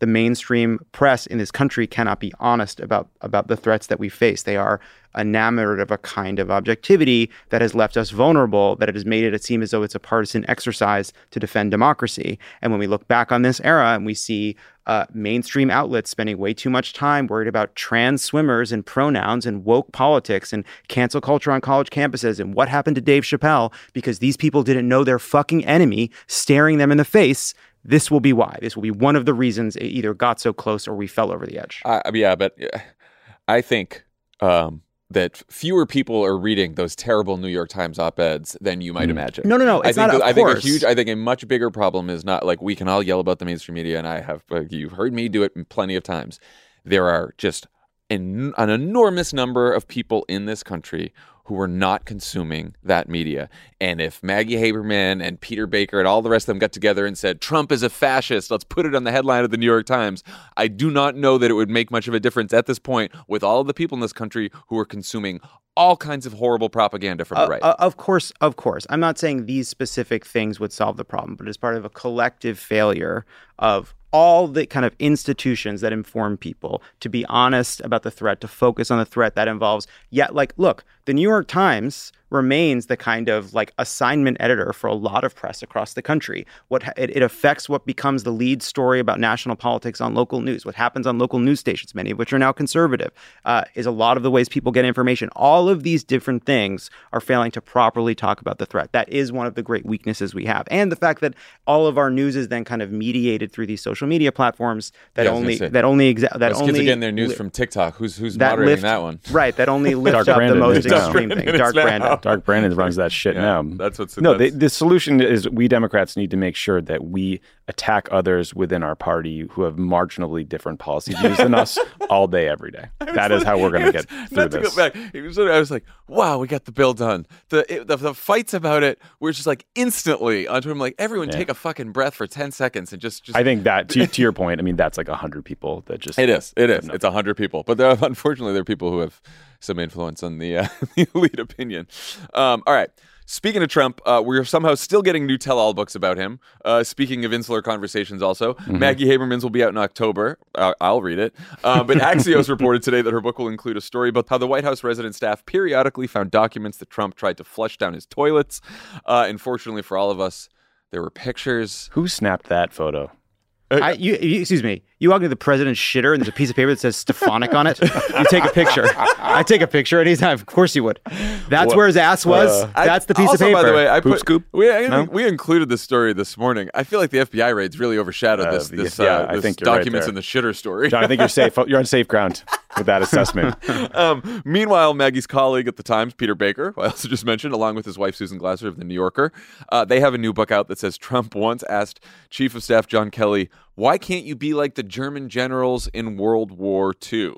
the mainstream press in this country cannot be honest about the threats that we face. They are enamored of a kind of objectivity that has left us vulnerable, that it has made it seem as though it's a partisan exercise to defend democracy. And when we look back on this era and we see mainstream outlets spending way too much time worried about trans swimmers and pronouns and woke politics and cancel culture on college campuses and what happened to Dave Chappelle because these people didn't know their fucking enemy staring them in the face, this will be why. This will be one of the reasons it either got so close or we fell over the edge. Yeah, but I think that fewer people are reading those terrible New York Times op-eds than you might imagine. No. It's I not. think a much bigger problem is not like we can all yell about the mainstream media, and I have you've heard me do it plenty of times. There are just an enormous number of people in this country who are not consuming that media. And if Maggie Haberman and Peter Baker and all the rest of them got together and said, Trump is a fascist, let's put it on the headline of the New York Times, I do not know that it would make much of a difference at this point with all of the people in this country who are consuming all kinds of horrible propaganda from the right. Of course. I'm not saying these specific things would solve the problem, but it's part of a collective failure of all the kind of institutions that inform people to be honest about the threat, to focus on the threat that involves, look, the New York Times remains the kind of like assignment editor for a lot of press across the country. It affects what becomes the lead story about national politics on local news, what happens on local news stations, many of which are now conservative, is a lot of the ways people get information. All of these different things are failing to properly talk about the threat. That is one of the great weaknesses we have. And the fact that all of our news is then kind of mediated through these social media platforms that kids are getting their news from TikTok. Who's moderating that one? Right, that only lifts up the most extreme thing. Dark Brandon. Dark Brandon runs that shit now. That's what's the solution is we Democrats need to make sure that we attack others within our party who have marginally different policy views than us all day, every day. That is how we're going to get through this. Go back. I was like, wow, we got the bill done. The fights about it were just like instantly onto him. Like everyone take a fucking breath for 10 seconds and just. I think that to your point, I mean, that's like 100 people that just. It is. It's 100 people. But unfortunately, there are people who have some influence on the elite opinion. All right. Speaking of Trump, we're somehow still getting new tell-all books about him. Speaking of insular conversations also, Maggie Haberman's will be out in October. I'll read it. But Axios reported today that her book will include a story about how the White House resident staff periodically found documents that Trump tried to flush down his toilets. Unfortunately for all of us, there were pictures. Who snapped that photo? Excuse me. You walk into the president's shitter and there's a piece of paper that says Stefanik on it. You take a picture. I take a picture anytime. Of course you would. That's where his ass was. That's the piece of paper. By the way, Poop scoop? We included this story this morning. I feel like the FBI raids really overshadowed this I think you're documents right in the shitter story. John, I think you're safe. You're on safe ground with that assessment. Meanwhile, Maggie's colleague at the Times, Peter Baker, who I also just mentioned, along with his wife, Susan Glasser of The New Yorker, they have a new book out that says Trump once asked Chief of Staff John Kelly, why can't you be like the German generals in World War II?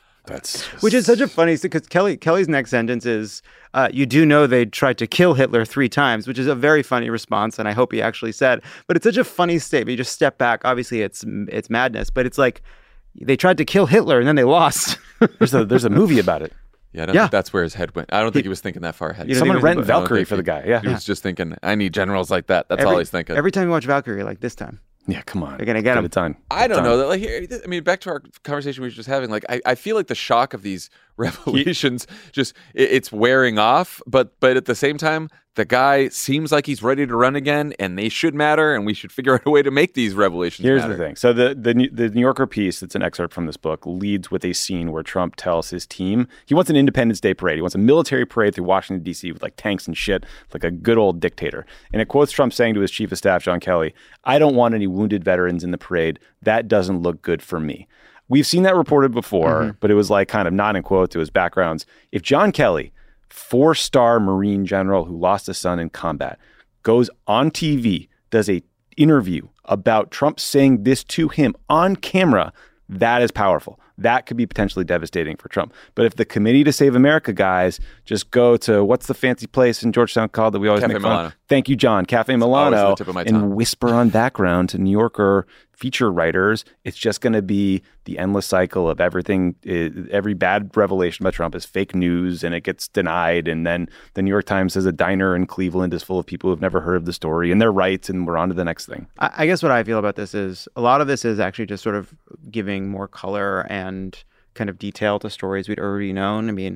Which is such a funny thing because Kelly's next sentence is, you do know they tried to kill Hitler 3 times, which is a very funny response, and I hope he actually said. But it's such a funny statement. You just step back. Obviously, it's madness, but it's like they tried to kill Hitler and then they lost. There's a movie about it. Yeah, I don't think that's where his head went. I don't think he was thinking that far ahead. Someone rent Valkyrie for the guy. Yeah, he was just thinking, I need generals like that. That's all he's thinking. Every time you watch Valkyrie, you're like, this time. Yeah, come on. You're going to get him. I don't know. I mean, back to our conversation we were just having, like, I feel like the shock of these revelations it's wearing off, but at the same time, the guy seems like he's ready to run again, and they should matter, and we should figure out a way to make these revelations matter. Here's the thing. So the New Yorker piece, that's an excerpt from this book, leads with a scene where Trump tells his team he wants an Independence Day parade. He wants a military parade through Washington, D.C. with like tanks and shit, like a good old dictator. And it quotes Trump saying to his chief of staff, John Kelly, I don't want any wounded veterans in the parade. That doesn't look good for me. We've seen that reported before, but it was like kind of not in quote to his backgrounds. If John Kelly, 4-star Marine general who lost a son in combat, goes on TV, does a interview about Trump saying this to him on camera, that is powerful. That could be potentially devastating for Trump. But if the Committee to Save America guys just go to, what's the fancy place in Georgetown called that we always Cafe make Milano. fun of? Thank you, John. Cafe Milano. Always the tip of my tongue. And whisper on background to New Yorker feature writers, it's just going to be the endless cycle of everything. Every bad revelation about Trump is fake news and it gets denied. And then the New York Times says a diner in Cleveland is full of people who've never heard of the story and they're right. And we're on to the next thing. I guess what I feel about this is a lot of this is actually just sort of giving more color and kind of detail to stories we'd already known. I mean,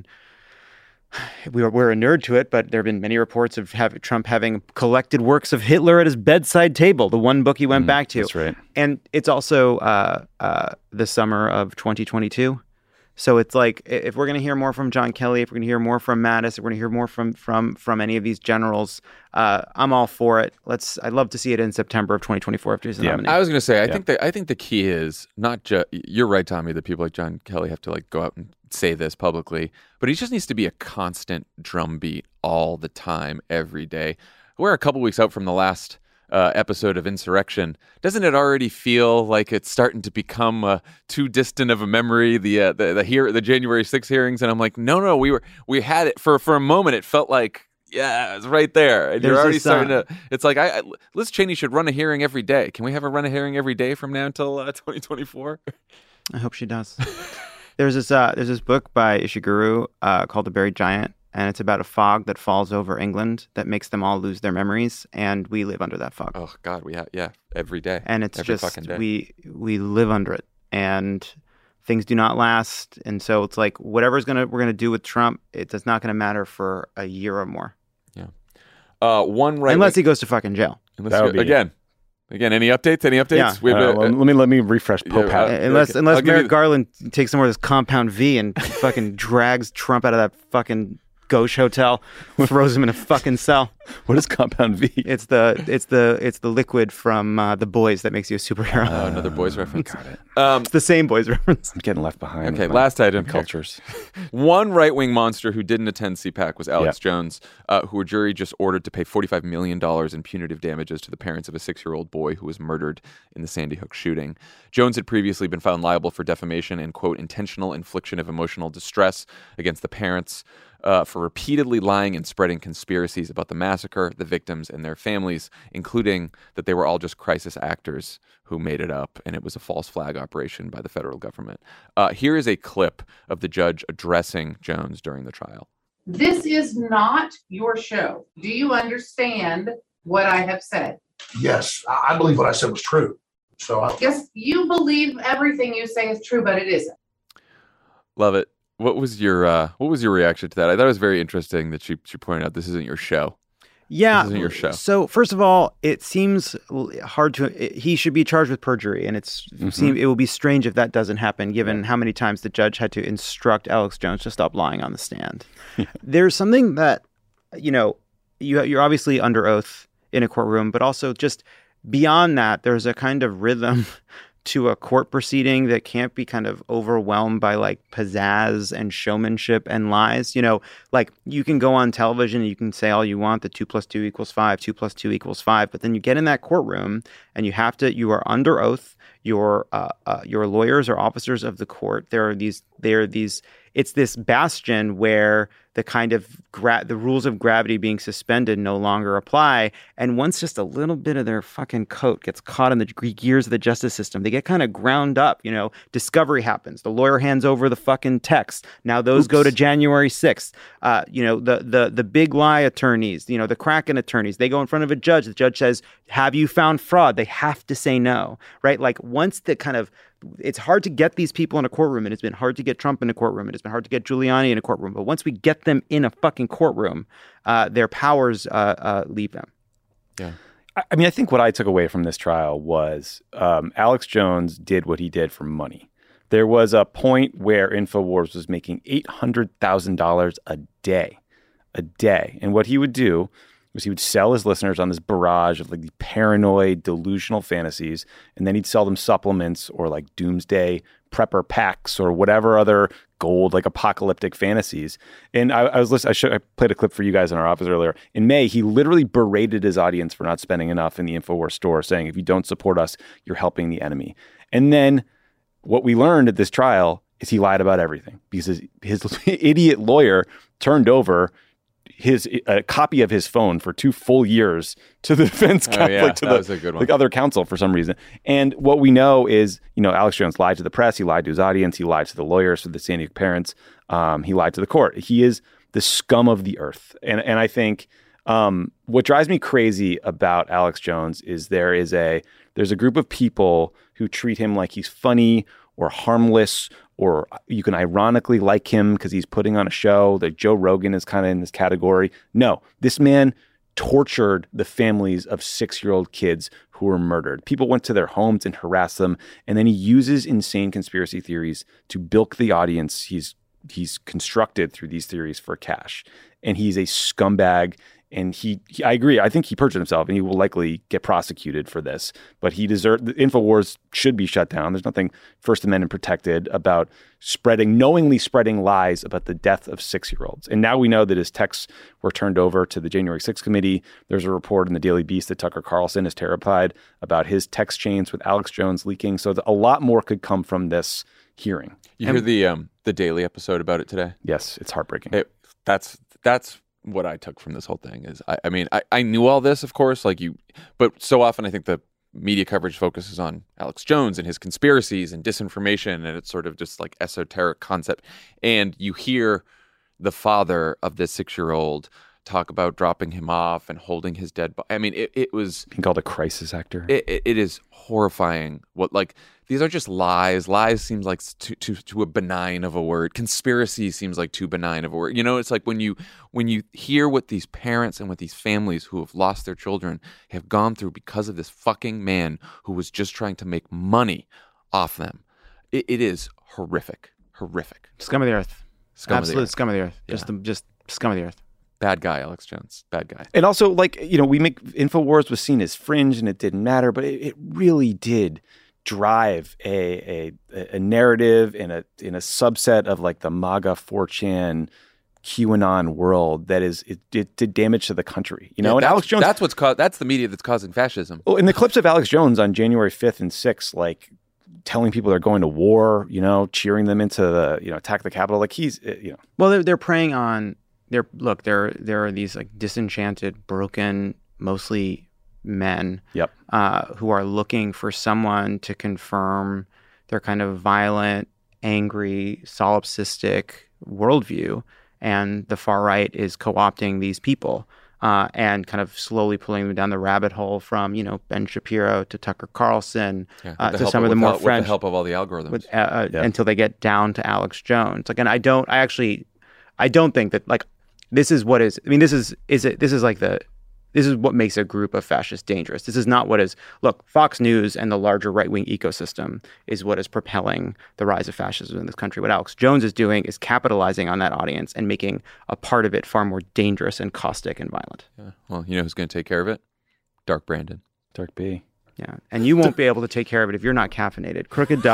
we're a nerd to it, but there have been many reports of Trump having collected works of Hitler at his bedside table, the one book he went back to. That's right. And it's also the summer of 2022. So it's like, if we're going to hear more from John Kelly, if we're going to hear more from Mattis, if we're going to hear more from any of these generals, I'm all for it. I'd love to see it in September of 2024 after he's nominated. I was going to say, I think the key is not just, you're right, Tommy, that people like John Kelly have to like go out and say this publicly, but he just needs to be a constant drumbeat all the time, every day. We're a couple weeks out from the last episode of Insurrection. Doesn't it already feel like it's starting to become too distant of a memory? The January 6th hearings, and I'm like, no, we had it for a moment. It felt like, yeah, it's right there, and you're already starting to. It's like Liz Cheney should run a hearing every day. Can we have her run a hearing every day from now until 2024? I hope she does. There's this book by Ishiguro called The Buried Giant, and it's about a fog that falls over England that makes them all lose their memories, and we live under that fog. Oh God, every day, and it's every just fucking day. we live under it, and things do not last, and so it's like whatever we're gonna do with Trump, it's not gonna matter for a year or more. Yeah, unless he goes to fucking jail. Again, any updates? Yeah. Let me refresh Pope House. Unless Merrick Garland takes some more of this Compound V and fucking drags Trump out of that fucking gauche hotel, throws him in a fucking cell. What is Compound V? It's the liquid from The Boys that makes you a superhero. Oh, another Boys reference. Got it. It's the same Boys reference. I'm getting left behind. Okay, last item. Cultures. One right-wing monster who didn't attend CPAC was Alex Jones, who a jury just ordered to pay $45 million in punitive damages to the parents of a 6-year-old boy who was murdered in the Sandy Hook shooting. Jones had previously been found liable for defamation and, quote, intentional infliction of emotional distress against the parents for repeatedly lying and spreading conspiracies about the massacre, the victims, and their families, including that they were all just crisis actors who made it up, and it was a false flag operation by the federal government. Here is a clip of the judge addressing Jones during the trial. This is not your show. Do you understand what I have said? Yes, I believe what I said was true. Yes, you believe everything you say is true, but it isn't. Love it. What was your reaction to that? I thought it was very interesting that she pointed out this isn't your show. Yeah. This isn't your show. So first of all, it seems hard he should be charged with perjury, and it will be strange if that doesn't happen, given how many times the judge had to instruct Alex Jones to stop lying on the stand. There's something that, you're obviously under oath in a courtroom, but also just beyond that, there's a kind of rhythm to a court proceeding that can't be kind of overwhelmed by like pizzazz and showmanship and lies. Like you can go on television and you can say all you want that 2 + 2 = 5, 2 + 2 = 5, but then you get in that courtroom and you are under oath. Your lawyers are officers of the court. It's this bastion where the kind of the rules of gravity being suspended no longer apply. And once just a little bit of their fucking coat gets caught in the gears of the justice system, they get kind of ground up. Discovery happens. The lawyer hands over the fucking text. Now those go to January 6th. The big lie attorneys, the Kraken attorneys, they go in front of a judge. The judge says, "Have you found fraud?" They have to say no, right? Like once the kind of it's hard to get these people in a courtroom, and it's been hard to get Trump in a courtroom, and it's been hard to get Giuliani in a courtroom. But once we get them in a fucking courtroom, their powers leave them. Yeah. I mean, I think what I took away from this trial was Alex Jones did what he did for money. There was a point where InfoWars was making $800,000 a day. And what he would do was he would sell his listeners on this barrage of like the paranoid, delusional fantasies, and then he'd sell them supplements or like doomsday prepper packs or whatever other gold, like apocalyptic fantasies. And I was listening. I played a clip for you guys in our office earlier. In May, he literally berated his audience for not spending enough in the InfoWars store, saying, if you don't support us, you're helping the enemy. And then what we learned at this trial is he lied about everything because his idiot lawyer turned over a copy of his phone for 2 full years to the defense counsel, to that was a good one. the other counsel for some reason. And what we know is, Alex Jones lied to the press, he lied to his audience, he lied to the lawyers for the Sandy Hook parents, he lied to the court. He is the scum of the earth. And I think what drives me crazy about Alex Jones is there's a group of people who treat him like he's funny or harmless, or you can ironically like him because he's putting on a show. That Joe Rogan is kind of in this category. No, this man tortured the families of 6-year-old kids who were murdered. People went to their homes and harassed them, and then he uses insane conspiracy theories to bilk the audience he's constructed through these theories for cash. And he's a scumbag. And I agree. I think he perjured himself, and he will likely get prosecuted for this. But the InfoWars should be shut down. There's nothing First Amendment protected about knowingly spreading lies about the death of 6-year-olds. And now we know that his texts were turned over to the January 6th committee. There's a report in the Daily Beast that Tucker Carlson is terrified about his text chains with Alex Jones leaking. So a lot more could come from this hearing. You hear the Daily episode about it today? Yes, it's heartbreaking. That's what I took from this whole thing is, I knew all this, of course, but so often I think the media coverage focuses on Alex Jones and his conspiracies and disinformation, and it's sort of just like esoteric concept. And you hear the father of this 6-year-old talk about dropping him off and holding his dead body. I mean, it was being called a crisis actor. It is horrifying. These are just lies. Lies seems like too a benign of a word. Conspiracy seems like too benign of a word. It's like when you hear what these parents and what these families who have lost their children have gone through because of this fucking man who was just trying to make money off them. It is horrific. Horrific. Scum of the earth. Absolute scum of the earth. Yeah. Just scum of the earth. Bad guy, Alex Jones. Bad guy. And also, we make InfoWars was seen as fringe and it didn't matter, but it really did drive a narrative in a subset of like the MAGA 4chan QAnon world that it did damage to the country. And Alex Jones, that's the media that's causing fascism. Well, in the clips of Alex Jones on January 5th and 6th, like telling people they're going to war, cheering them into the attack the Capitol, like he's Well, they're preying on there are these like disenchanted, broken, mostly men who are looking for someone to confirm their kind of violent, angry, solipsistic worldview. And the far right is co-opting these people and kind of slowly pulling them down the rabbit hole from, Ben Shapiro to Tucker Carlson to some of the more French. With the help of all the algorithms. Until they get down to Alex Jones. Like, and I don't think that like this is what is, I mean, this is what makes a group of fascists dangerous. This is not what is, look, Fox News and the larger right-wing ecosystem is what is propelling the rise of fascism in this country. What Alex Jones is doing is capitalizing on that audience and making a part of it far more dangerous and caustic and violent. Yeah. Well, you know who's going to take care of it? Dark Brandon. Dark B. Yeah. And you won't be able to take care of it if you're not caffeinated.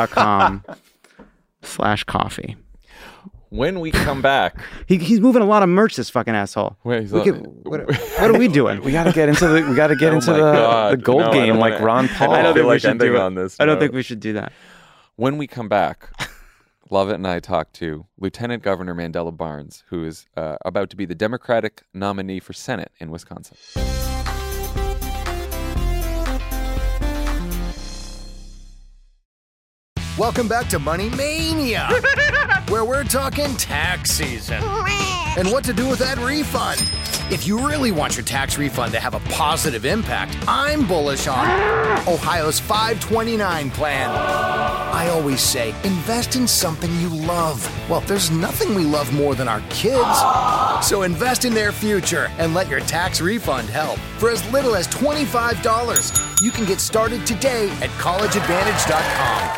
Crooked.com/coffee. When we come back, he's moving a lot of merch. This fucking asshole. Wait, what are we doing? We got to get into the gold game like Ron Paul. I don't think we should ending do it. on this. I don't think we should do that. When we come back, Lovett and I talk to Lieutenant Governor Mandela Barnes, who is about to be the Democratic nominee for Senate in Wisconsin. Welcome back to Money Mania, where we're talking tax season and what to do with that refund. If you really want your tax refund to have a positive impact, I'm bullish on Ohio's 529 plan. I always say, invest in something you love. Well, there's nothing we love more than our kids. So invest in their future and let your tax refund help. For as little as $25, you can get started today at collegeadvantage.com.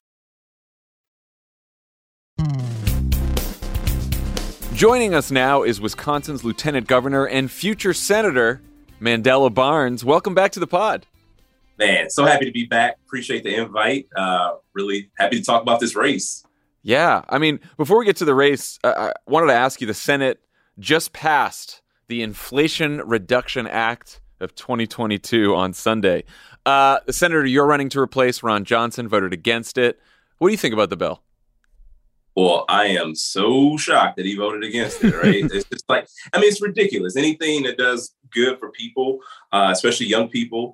Joining us now is Wisconsin's Lieutenant Governor and future Senator, Mandela Barnes. Welcome back to the pod. Man, so happy to be back. Appreciate the invite. Really happy to talk about this race. Yeah, I mean, before we get to the race, I wanted to ask you, the Senate just passed the Inflation Reduction Act of 2022 on Sunday. The senator you're running to replace, Ron Johnson, voted against it. What do you think about the bill? Well, I am so shocked that he voted against it, right? It's just like, I mean, it's ridiculous. Anything that does good for people, especially young people,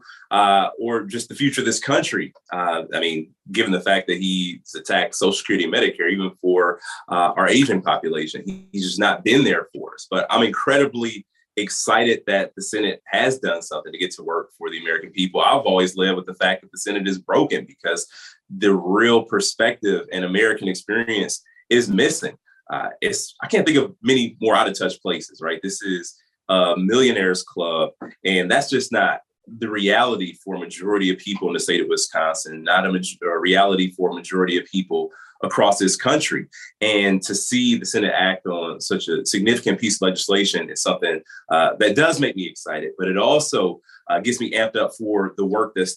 or just the future of this country. I mean, given the fact that he's attacked Social Security and Medicare, even for our Asian population, he's just not been there for us. But I'm incredibly excited that the Senate has done something to get to work for the American people. I've always led with the fact that the Senate is broken because the real perspective and American experience is missing. I can't think of many more out of touch places, right? This is a millionaires club, and that's just not the reality for a majority of people in the state of Wisconsin, not a reality for a majority of people across this country. And to see the Senate act on such a significant piece of legislation is something that does make me excited, but it also gets me amped up for the work that's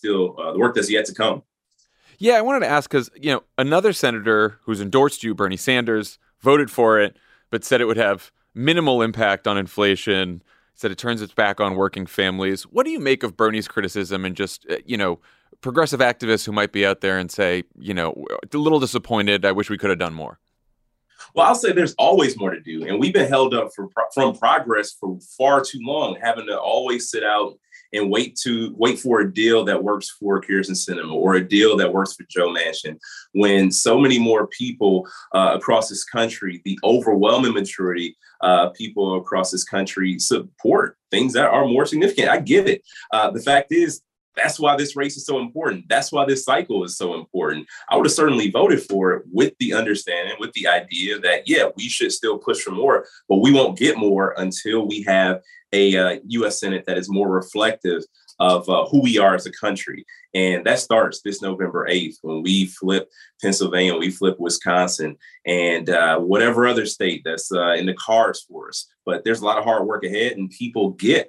yet to come. Yeah, I wanted to ask because, another senator who's endorsed you, Bernie Sanders, voted for it, but said it would have minimal impact on inflation, said it turns its back on working families. What do you make of Bernie's criticism and just, progressive activists who might be out there and say, a little disappointed, I wish we could have done more? Well, I'll say there's always more to do. And we've been held up from progress for far too long, having to always sit out and wait for a deal that works for Kyrsten Sinema or a deal that works for Joe Manchin, when so many more people across this country, the overwhelming majority people across this country support things that are more significant. I get it. The fact is, that's why this race is so important. That's why this cycle is so important. I would have certainly voted for it with the understanding, with the idea that, yeah, we should still push for more, but we won't get more until we have a U.S. Senate that is more reflective of who we are as a country. And that starts this November 8th when we flip Pennsylvania, we flip Wisconsin, and whatever other state that's in the cards for us. But there's a lot of hard work ahead, and people get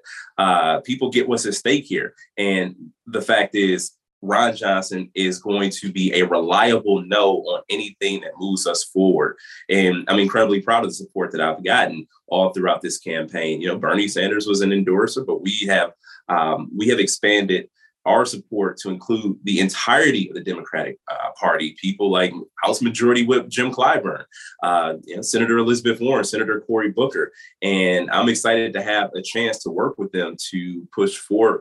what's at stake here. And the fact is, Ron Johnson is going to be a reliable no on anything that moves us forward. And I'm incredibly proud of the support that I've gotten all throughout this campaign. Bernie Sanders was an endorser, but we have expanded our support to include the entirety of the Democratic Party, people like House Majority Whip Jim Clyburn, Senator Elizabeth Warren, Senator Cory Booker. And I'm excited to have a chance to work with them to push forward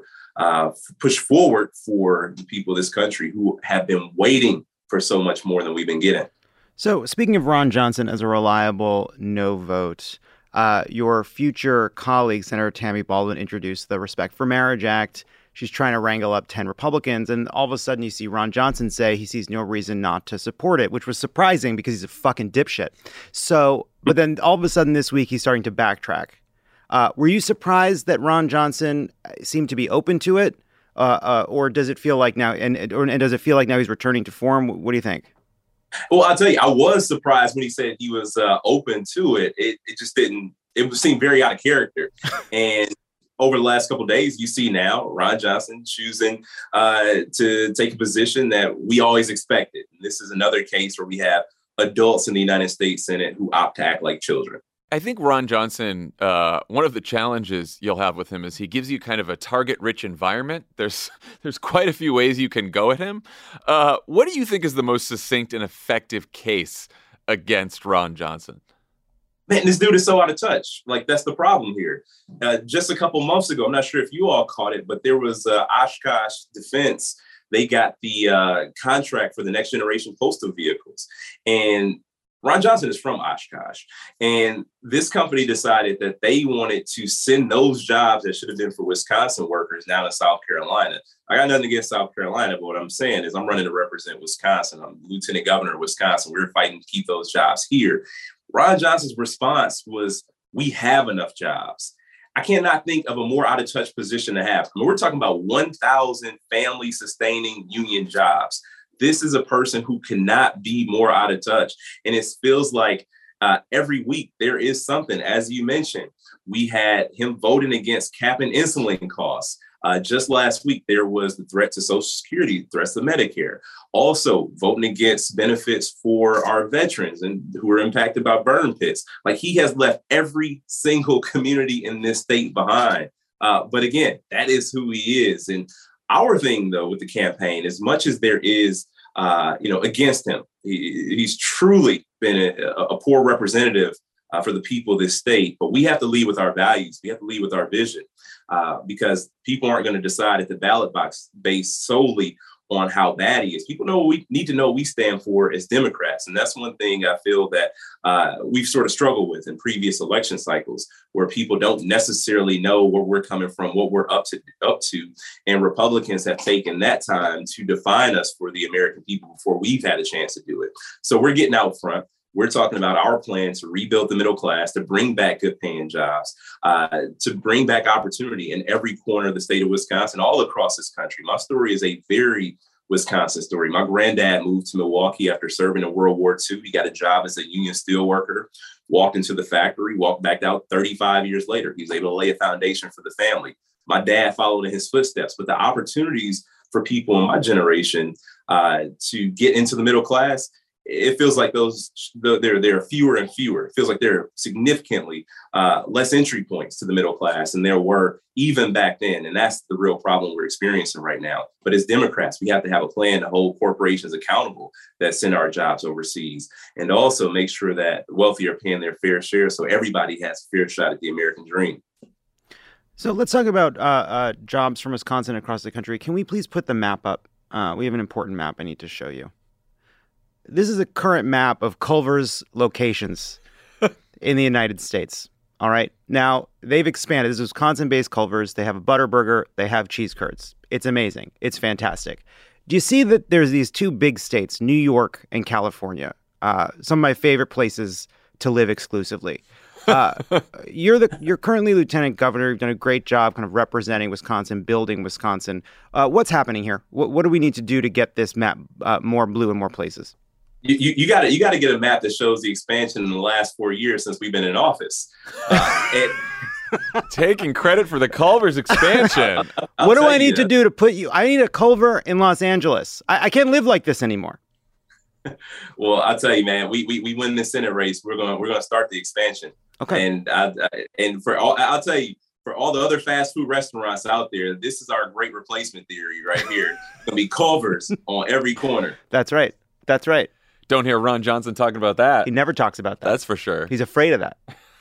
for the people of this country who have been waiting for so much more than we've been getting. So speaking of Ron Johnson as a reliable no vote, your future colleague, Senator Tammy Baldwin, introduced the Respect for Marriage Act. She's trying to wrangle up 10 Republicans. And all of a sudden you see Ron Johnson say he sees no reason not to support it, which was surprising because he's a fucking dipshit. So, but then all of a sudden this week he's starting to backtrack. Were you surprised that Ron Johnson seemed to be open to it? Or does it feel like now, and does it feel like now he's returning to form? What do you think? Well, I'll tell you, I was surprised when he said he was open to it. It just didn't, it seemed very out of character. And over the last couple of days, you see now Ron Johnson choosing to take a position that we always expected. And this is another case where we have adults in the United States Senate who opt to act like children. I think Ron Johnson, one of the challenges you'll have with him is he gives you kind of a target-rich environment. There's quite a few ways you can go at him. What do you think is the most succinct and effective case against Ron Johnson? Man, this dude is so out of touch. Like, that's the problem here. Just a couple months ago, I'm not sure if you all caught it, but there was Oshkosh Defense. They got the contract for the next generation postal vehicles. And Ron Johnson is from Oshkosh. And this company decided that they wanted to send those jobs that should have been for Wisconsin workers down to South Carolina. I got nothing against South Carolina, but what I'm saying is I'm running to represent Wisconsin. I'm Lieutenant Governor of Wisconsin. We're fighting to keep those jobs here. Ron Johnson's response was, we have enough jobs. I cannot think of a more out of touch position to have. I mean, we're talking about 1,000 family sustaining union jobs. This is a person who cannot be more out of touch. And it feels like every week there is something. As you mentioned, we had him voting against capping insulin costs. Just last week, there was the threat to Social Security, threats to Medicare. Also voting against benefits for our veterans and who are impacted by burn pits. Like, he has left every single community in this state behind. But again, that is who he is. And our thing, though, with the campaign, as much as there is against him. He's truly been a poor representative for the people of this state. But we have to lead with our values. We have to lead with our vision, because people aren't going to decide at the ballot box based solely on how bad he is. People need to know what we stand for as Democrats. And that's one thing I feel that we've sort of struggled with in previous election cycles, where people don't necessarily know where we're coming from, what we're up to. And Republicans have taken that time to define us for the American people before we've had a chance to do it. So we're getting out front. We're talking about our plan to rebuild the middle class, to bring back good paying jobs, to bring back opportunity in every corner of the state of Wisconsin, all across this country. My story is a very Wisconsin story. My granddad moved to Milwaukee after serving in World War II. He got a job as a union steel worker, walked into the factory, walked back out 35 years later. He was able to lay a foundation for the family. My dad followed in his footsteps, but the opportunities for people in my generation to get into the middle class, it feels like there are fewer and fewer. It feels like there are significantly less entry points to the middle class than there were even back then. And that's the real problem we're experiencing right now. But as Democrats, we have to have a plan to hold corporations accountable that send our jobs overseas, and also make sure that the wealthy are paying their fair share so everybody has a fair shot at the American dream. So let's talk about jobs from Wisconsin across the country. Can we please put the map up? We have an important map I need to show you. This is a current map of Culver's locations in the United States. All right. Now, they've expanded. This is Wisconsin-based Culver's. They have a Butterburger. They have cheese curds. It's amazing. It's fantastic. Do you see that there's these two big states, New York and California, some of my favorite places to live exclusively? You're currently lieutenant governor. You've done a great job kind of representing Wisconsin, building Wisconsin. What's happening here? What do we need to do to get this map more blue in more places? You got to get a map that shows the expansion in the last 4 years since we've been in office. Taking credit for the Culver's expansion. What do I need to do to put you? I need a Culver in Los Angeles. I can't live like this anymore. Well, I'll tell you, man. We win this Senate race. We're gonna start the expansion. Okay. And I'll tell you, for all the other fast food restaurants out there, this is our great replacement theory right here. It's gonna be Culver's on every corner. That's right. That's right. Don't hear Ron Johnson talking about that. He never talks about that. That's for sure. He's afraid of that.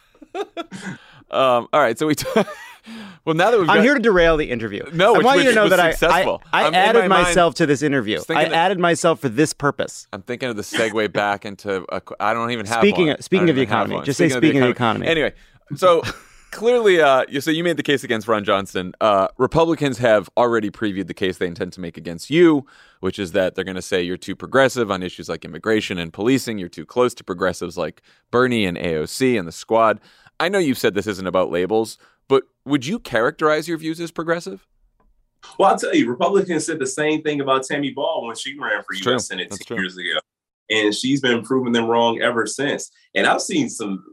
All right, so well, now that I'm here to derail the interview. No, I want you to know that successful. I added myself to this interview. I added myself for this purpose. I'm thinking of the segue back into I don't even have speaking one. Speaking of the economy, just say speaking of the economy. Anyway, so clearly, so you made the case against Ron Johnson. Republicans have already previewed the case they intend to make against you, which is that they're going to say you're too progressive on issues like immigration and policing. You're too close to progressives like Bernie and AOC and the Squad. I know you've said this isn't about labels, but would you characterize your views as progressive? Well, I'll tell you, Republicans said the same thing about Tammy Ball when she ran for U.S. Senate 2 years ago. And she's been proving them wrong ever since. And I've seen some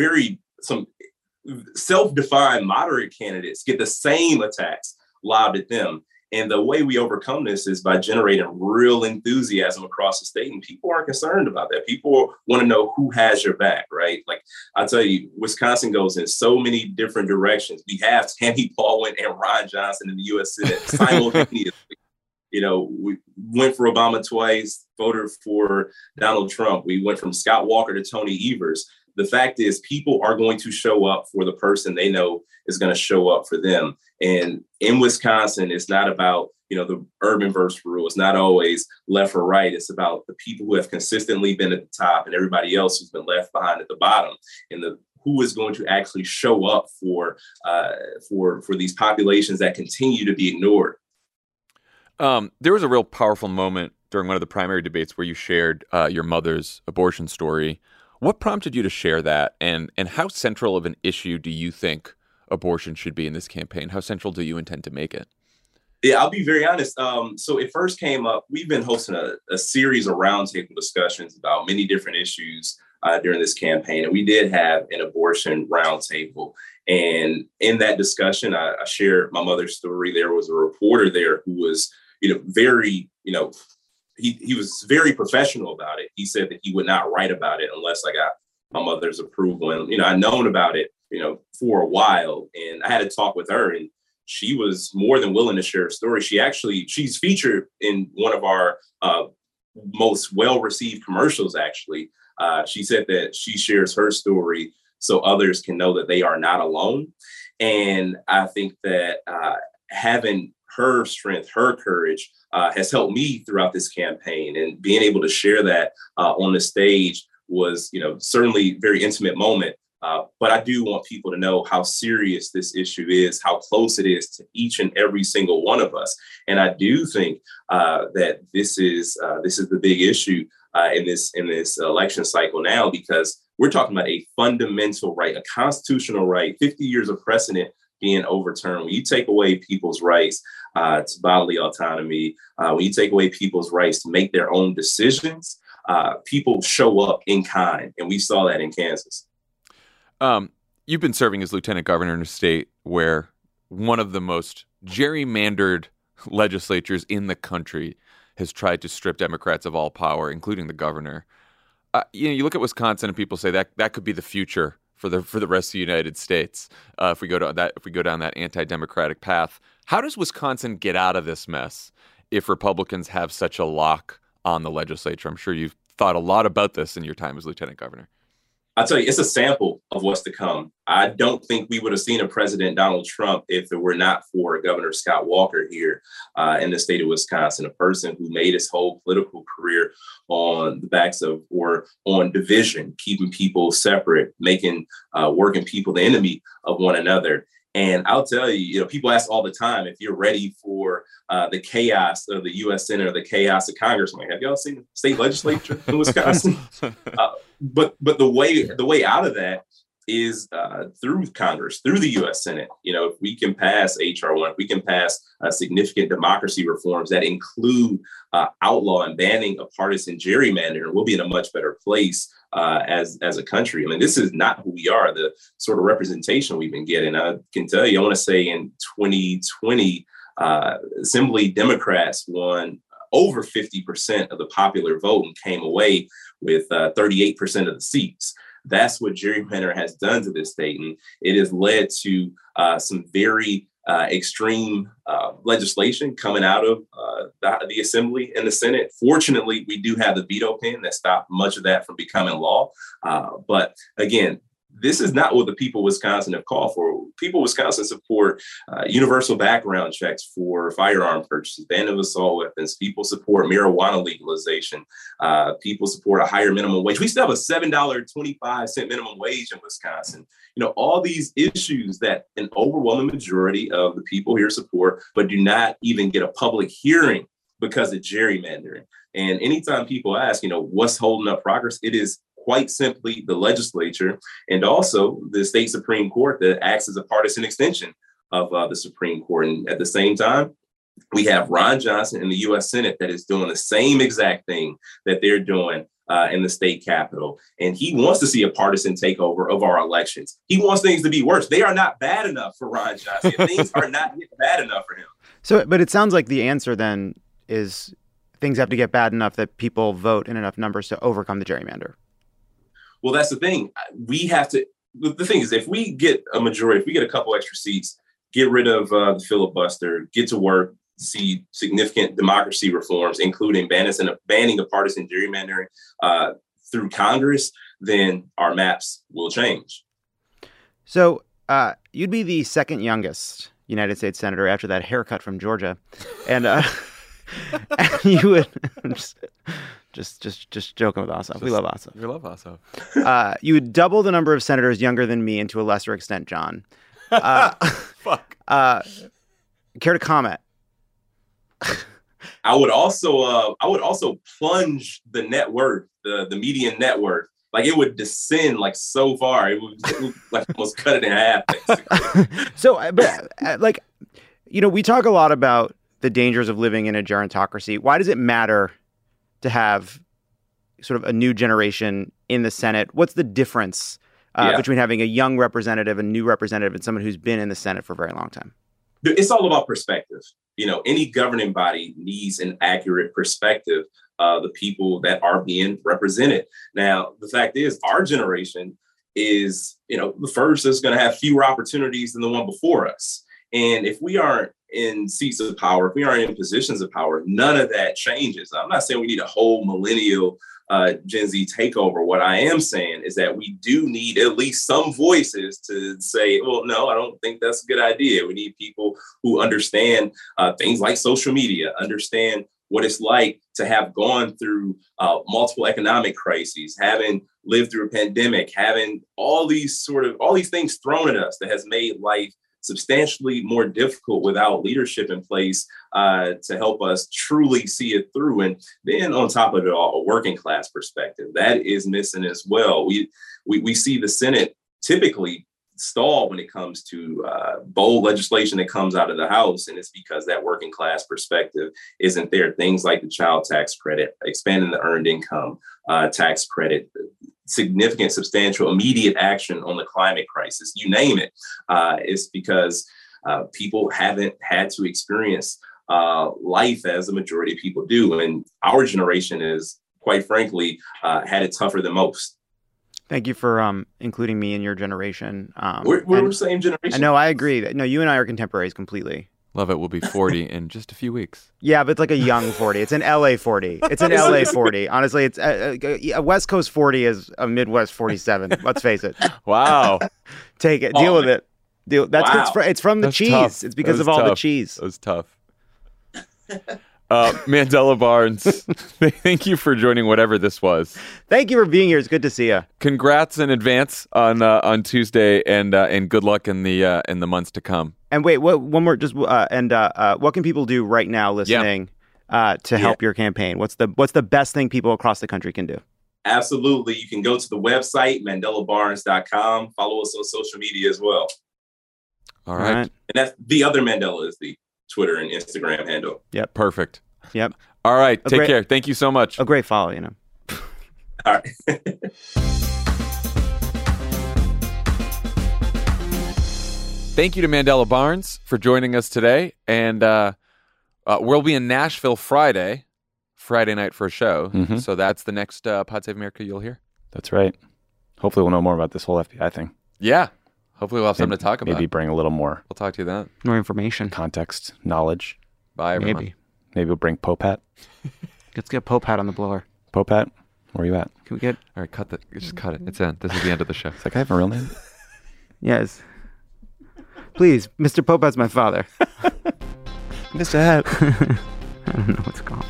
self-defined moderate candidates get the same attacks lobbed at them. And the way we overcome this is by generating real enthusiasm across the state. And people aren't concerned about that. People want to know who has your back, right? Like I tell you, Wisconsin goes in so many different directions. We have Tammy Baldwin and Ron Johnson in the U.S. Senate simultaneously. You know, we went for Obama twice, voted for Donald Trump. We went from Scott Walker to Tony Evers. The fact is, people are going to show up for the person they know is going to show up for them. And in Wisconsin, it's not about, the urban versus rural. It's not always left or right. It's about the people who have consistently been at the top and everybody else who's been left behind at the bottom. And who is going to actually show up for these populations that continue to be ignored. There was a real powerful moment during one of the primary debates where you shared your mother's abortion story. What prompted you to share that, and how central of an issue do you think abortion should be in this campaign? How central do you intend to make it? Yeah, I'll be very honest. So it first came up, we've been hosting a series of roundtable discussions about many different issues during this campaign. And we did have an abortion roundtable. And in that discussion, I shared my mother's story. There was a reporter there who was, very, he was very professional about it. He said that he would not write about it unless I got my mother's approval. And, I'd known about it, for a while. And I had to talk with her, and she was more than willing to share a story. She's featured in one of our most well-received commercials, actually. She said that she shares her story so others can know that they are not alone. And I think that having her strength, her courage has helped me throughout this campaign, and being able to share that on the stage was, certainly a very intimate moment. But I do want people to know how serious this issue is, how close it is to each and every single one of us. And I do think that this is the big issue in this election cycle now, because we're talking about a fundamental right, a constitutional right, 50 years of precedent being overturned. When you take away people's rights to bodily autonomy, when you take away people's rights to make their own decisions, people show up in kind. And we saw that in Kansas. You've been serving as lieutenant governor in a state where one of the most gerrymandered legislatures in the country has tried to strip Democrats of all power, including the governor. You look at Wisconsin and people say that could be the future for the rest of the United States if we go down that anti-democratic path. How does Wisconsin get out of this mess if Republicans have such a lock on the legislature? I'm sure you've thought a lot about this in your time as lieutenant governor. I'll tell you, it's a sample of what's to come. I don't think we would have seen a President Donald Trump if it were not for Governor Scott Walker here in the state of Wisconsin, a person who made his whole political career on the backs of, or on division, keeping people separate, making working people the enemy of one another. And I'll tell you, people ask all the time if you're ready for the chaos of the U.S. Senate or the chaos of Congress. I'm like, have y'all seen the state legislature in Wisconsin? But the way out of that is through Congress, through the U.S. Senate. If we can pass H.R. 1, if we can pass significant democracy reforms that include outlaw and banning of partisan gerrymandering, we'll be in a much better place as a country. I mean, this is not who we are, the sort of representation we've been getting. I can tell you, I want to say in 2020, Assembly Democrats won over 50% of the popular vote and came away with 38% of the seats. That's what gerrymandering has done to this state. And it has led to some very extreme legislation coming out of the Assembly and the Senate. Fortunately, we do have the veto pen that stopped much of that from becoming law. But again, this is not what the people of Wisconsin have called for. People of Wisconsin support universal background checks for firearm purchases, ban of assault weapons. People support marijuana legalization. People support a higher minimum wage. We still have a $7.25 minimum wage in Wisconsin. All these issues that an overwhelming majority of the people here support, but do not even get a public hearing because of gerrymandering. And anytime people ask, what's holding up progress, it is quite simply the legislature and also the state Supreme Court that acts as a partisan extension of the Supreme Court. And at the same time, we have Ron Johnson in the U.S. Senate that is doing the same exact thing that they're doing in the state capitol. And he wants to see a partisan takeover of our elections. He wants things to be worse. They are not bad enough for Ron Johnson. Things are not bad enough for him. So, but it sounds like the answer then is things have to get bad enough that people vote in enough numbers to overcome the gerrymander. Well, that's the thing. We have to. The thing is, if we get a majority, if we get a couple extra seats, get rid of the filibuster, get to work, see significant democracy reforms, including banning of partisan gerrymandering through Congress, then our maps will change. So you'd be the second youngest United States senator after that haircut from Georgia, and you would just joking with Asaf. We love Asaf. We love Asaf. You would double the number of senators younger than me, and to a lesser extent, John. Fuck. Care to comment? I would also plunge the net worth, the median net worth. Like it would descend like so far. It would like almost cut it in half. Basically. So, but we talk a lot about the dangers of living in a gerontocracy. Why does it matter to have sort of a new generation in the Senate? What's the difference between having a young representative, a new representative, and someone who's been in the Senate for a very long time? It's all about perspective. Any governing body needs an accurate perspective of the people that are being represented. Now, the fact is, our generation is, the first that's going to have fewer opportunities than the one before us. And if we aren't in seats of power, if we aren't in positions of power, none of that changes. I'm not saying we need a whole millennial Gen Z takeover. What I am saying is that we do need at least some voices to say, well, no, I don't think that's a good idea. We need people who understand things like social media, understand what it's like to have gone through multiple economic crises, having lived through a pandemic, having all these things thrown at us that has made life substantially more difficult without leadership in place to help us truly see it through. And then on top of it all, a working class perspective that is missing as well. We see the Senate typically stall when it comes to bold legislation that comes out of the House, and it's because that working class perspective isn't there. Things like the child tax credit, expanding the earned income tax credit, significant, substantial, immediate action on the climate crisis, you name it. It's because people haven't had to experience life as a majority of people do. And our generation is, quite frankly, had it tougher than most. Thank you for including me in your generation. We're the same generation. No, I agree. No, you and I are contemporaries completely. Love it. We'll be 40 in just a few weeks. Yeah, but it's like a young 40. It's an LA 40. It's an LA 40. Honestly, it's a West Coast 40 is a Midwest 47. Let's face it. Wow. Take it. Deal with it. It's from the cheese. Tough. It's because of all the cheese. That was tough. Mandela Barnes, thank you for joining whatever this was. Thank you for being here. It's good to see you. Congrats in advance on Tuesday, and good luck in the months to come. And wait, one more. Just what can people do right now listening to help your campaign? What's the best thing people across the country can do? Absolutely, you can go to the website mandelabarnes.com. Follow us on social media as well. All right, and that's the other Mandela is the Twitter and Instagram handle. Yep. Perfect. Yep. All right. Take care. Thank you so much. A great follow, you know. All right. Thank you to Mandela Barnes for joining us today. And we'll be in Nashville Friday night for a show. Mm-hmm. So that's the next Pod Save America you'll hear. That's right. Hopefully we'll know more about this whole FBI thing. Yeah. Hopefully we'll have something to talk about. Maybe bring a little more. We'll talk to you then. More information. Context, knowledge. Bye, everyone. Maybe we'll bring Pope Hat. Let's get Pope Hat on the blower. Pope Hat, where are you at? Can we get... All right, just cut it. It's in. This is the end of the show. Does that guy have a real name? Yes. Please, Mr. Pope Hat's my father. Mr. Hat. I don't know what's called.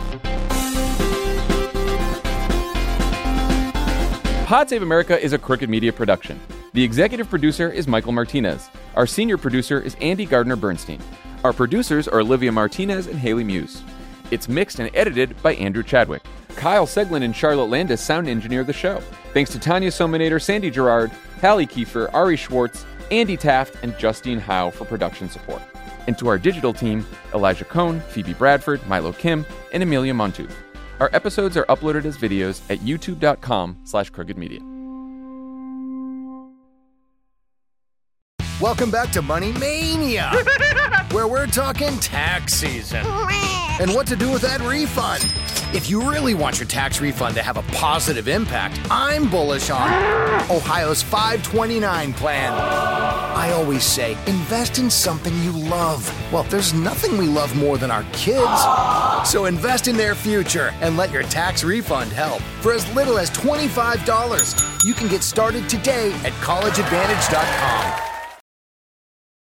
Pod Save America is a Crooked Media production. The executive producer is Michael Martinez. Our senior producer is Andy Gardner-Bernstein. Our producers are Olivia Martinez and Haley Muse. It's mixed and edited by Andrew Chadwick. Kyle Seglin and Charlotte Landis sound engineer the show. Thanks to Tanya Sominator, Sandy Gerard, Hallie Kiefer, Ari Schwartz, Andy Taft, and Justine Howe for production support. And to our digital team, Elijah Cohn, Phoebe Bradford, Milo Kim, and Amelia Montu. Our episodes are uploaded as videos at youtube.com/crookedmedia. Welcome back to Money Mania, where we're talking tax season and what to do with that refund. If you really want your tax refund to have a positive impact, I'm bullish on Ohio's 529 plan. I always say, invest in something you love. Well, there's nothing we love more than our kids. So invest in their future and let your tax refund help. For as little as $25, you can get started today at collegeadvantage.com.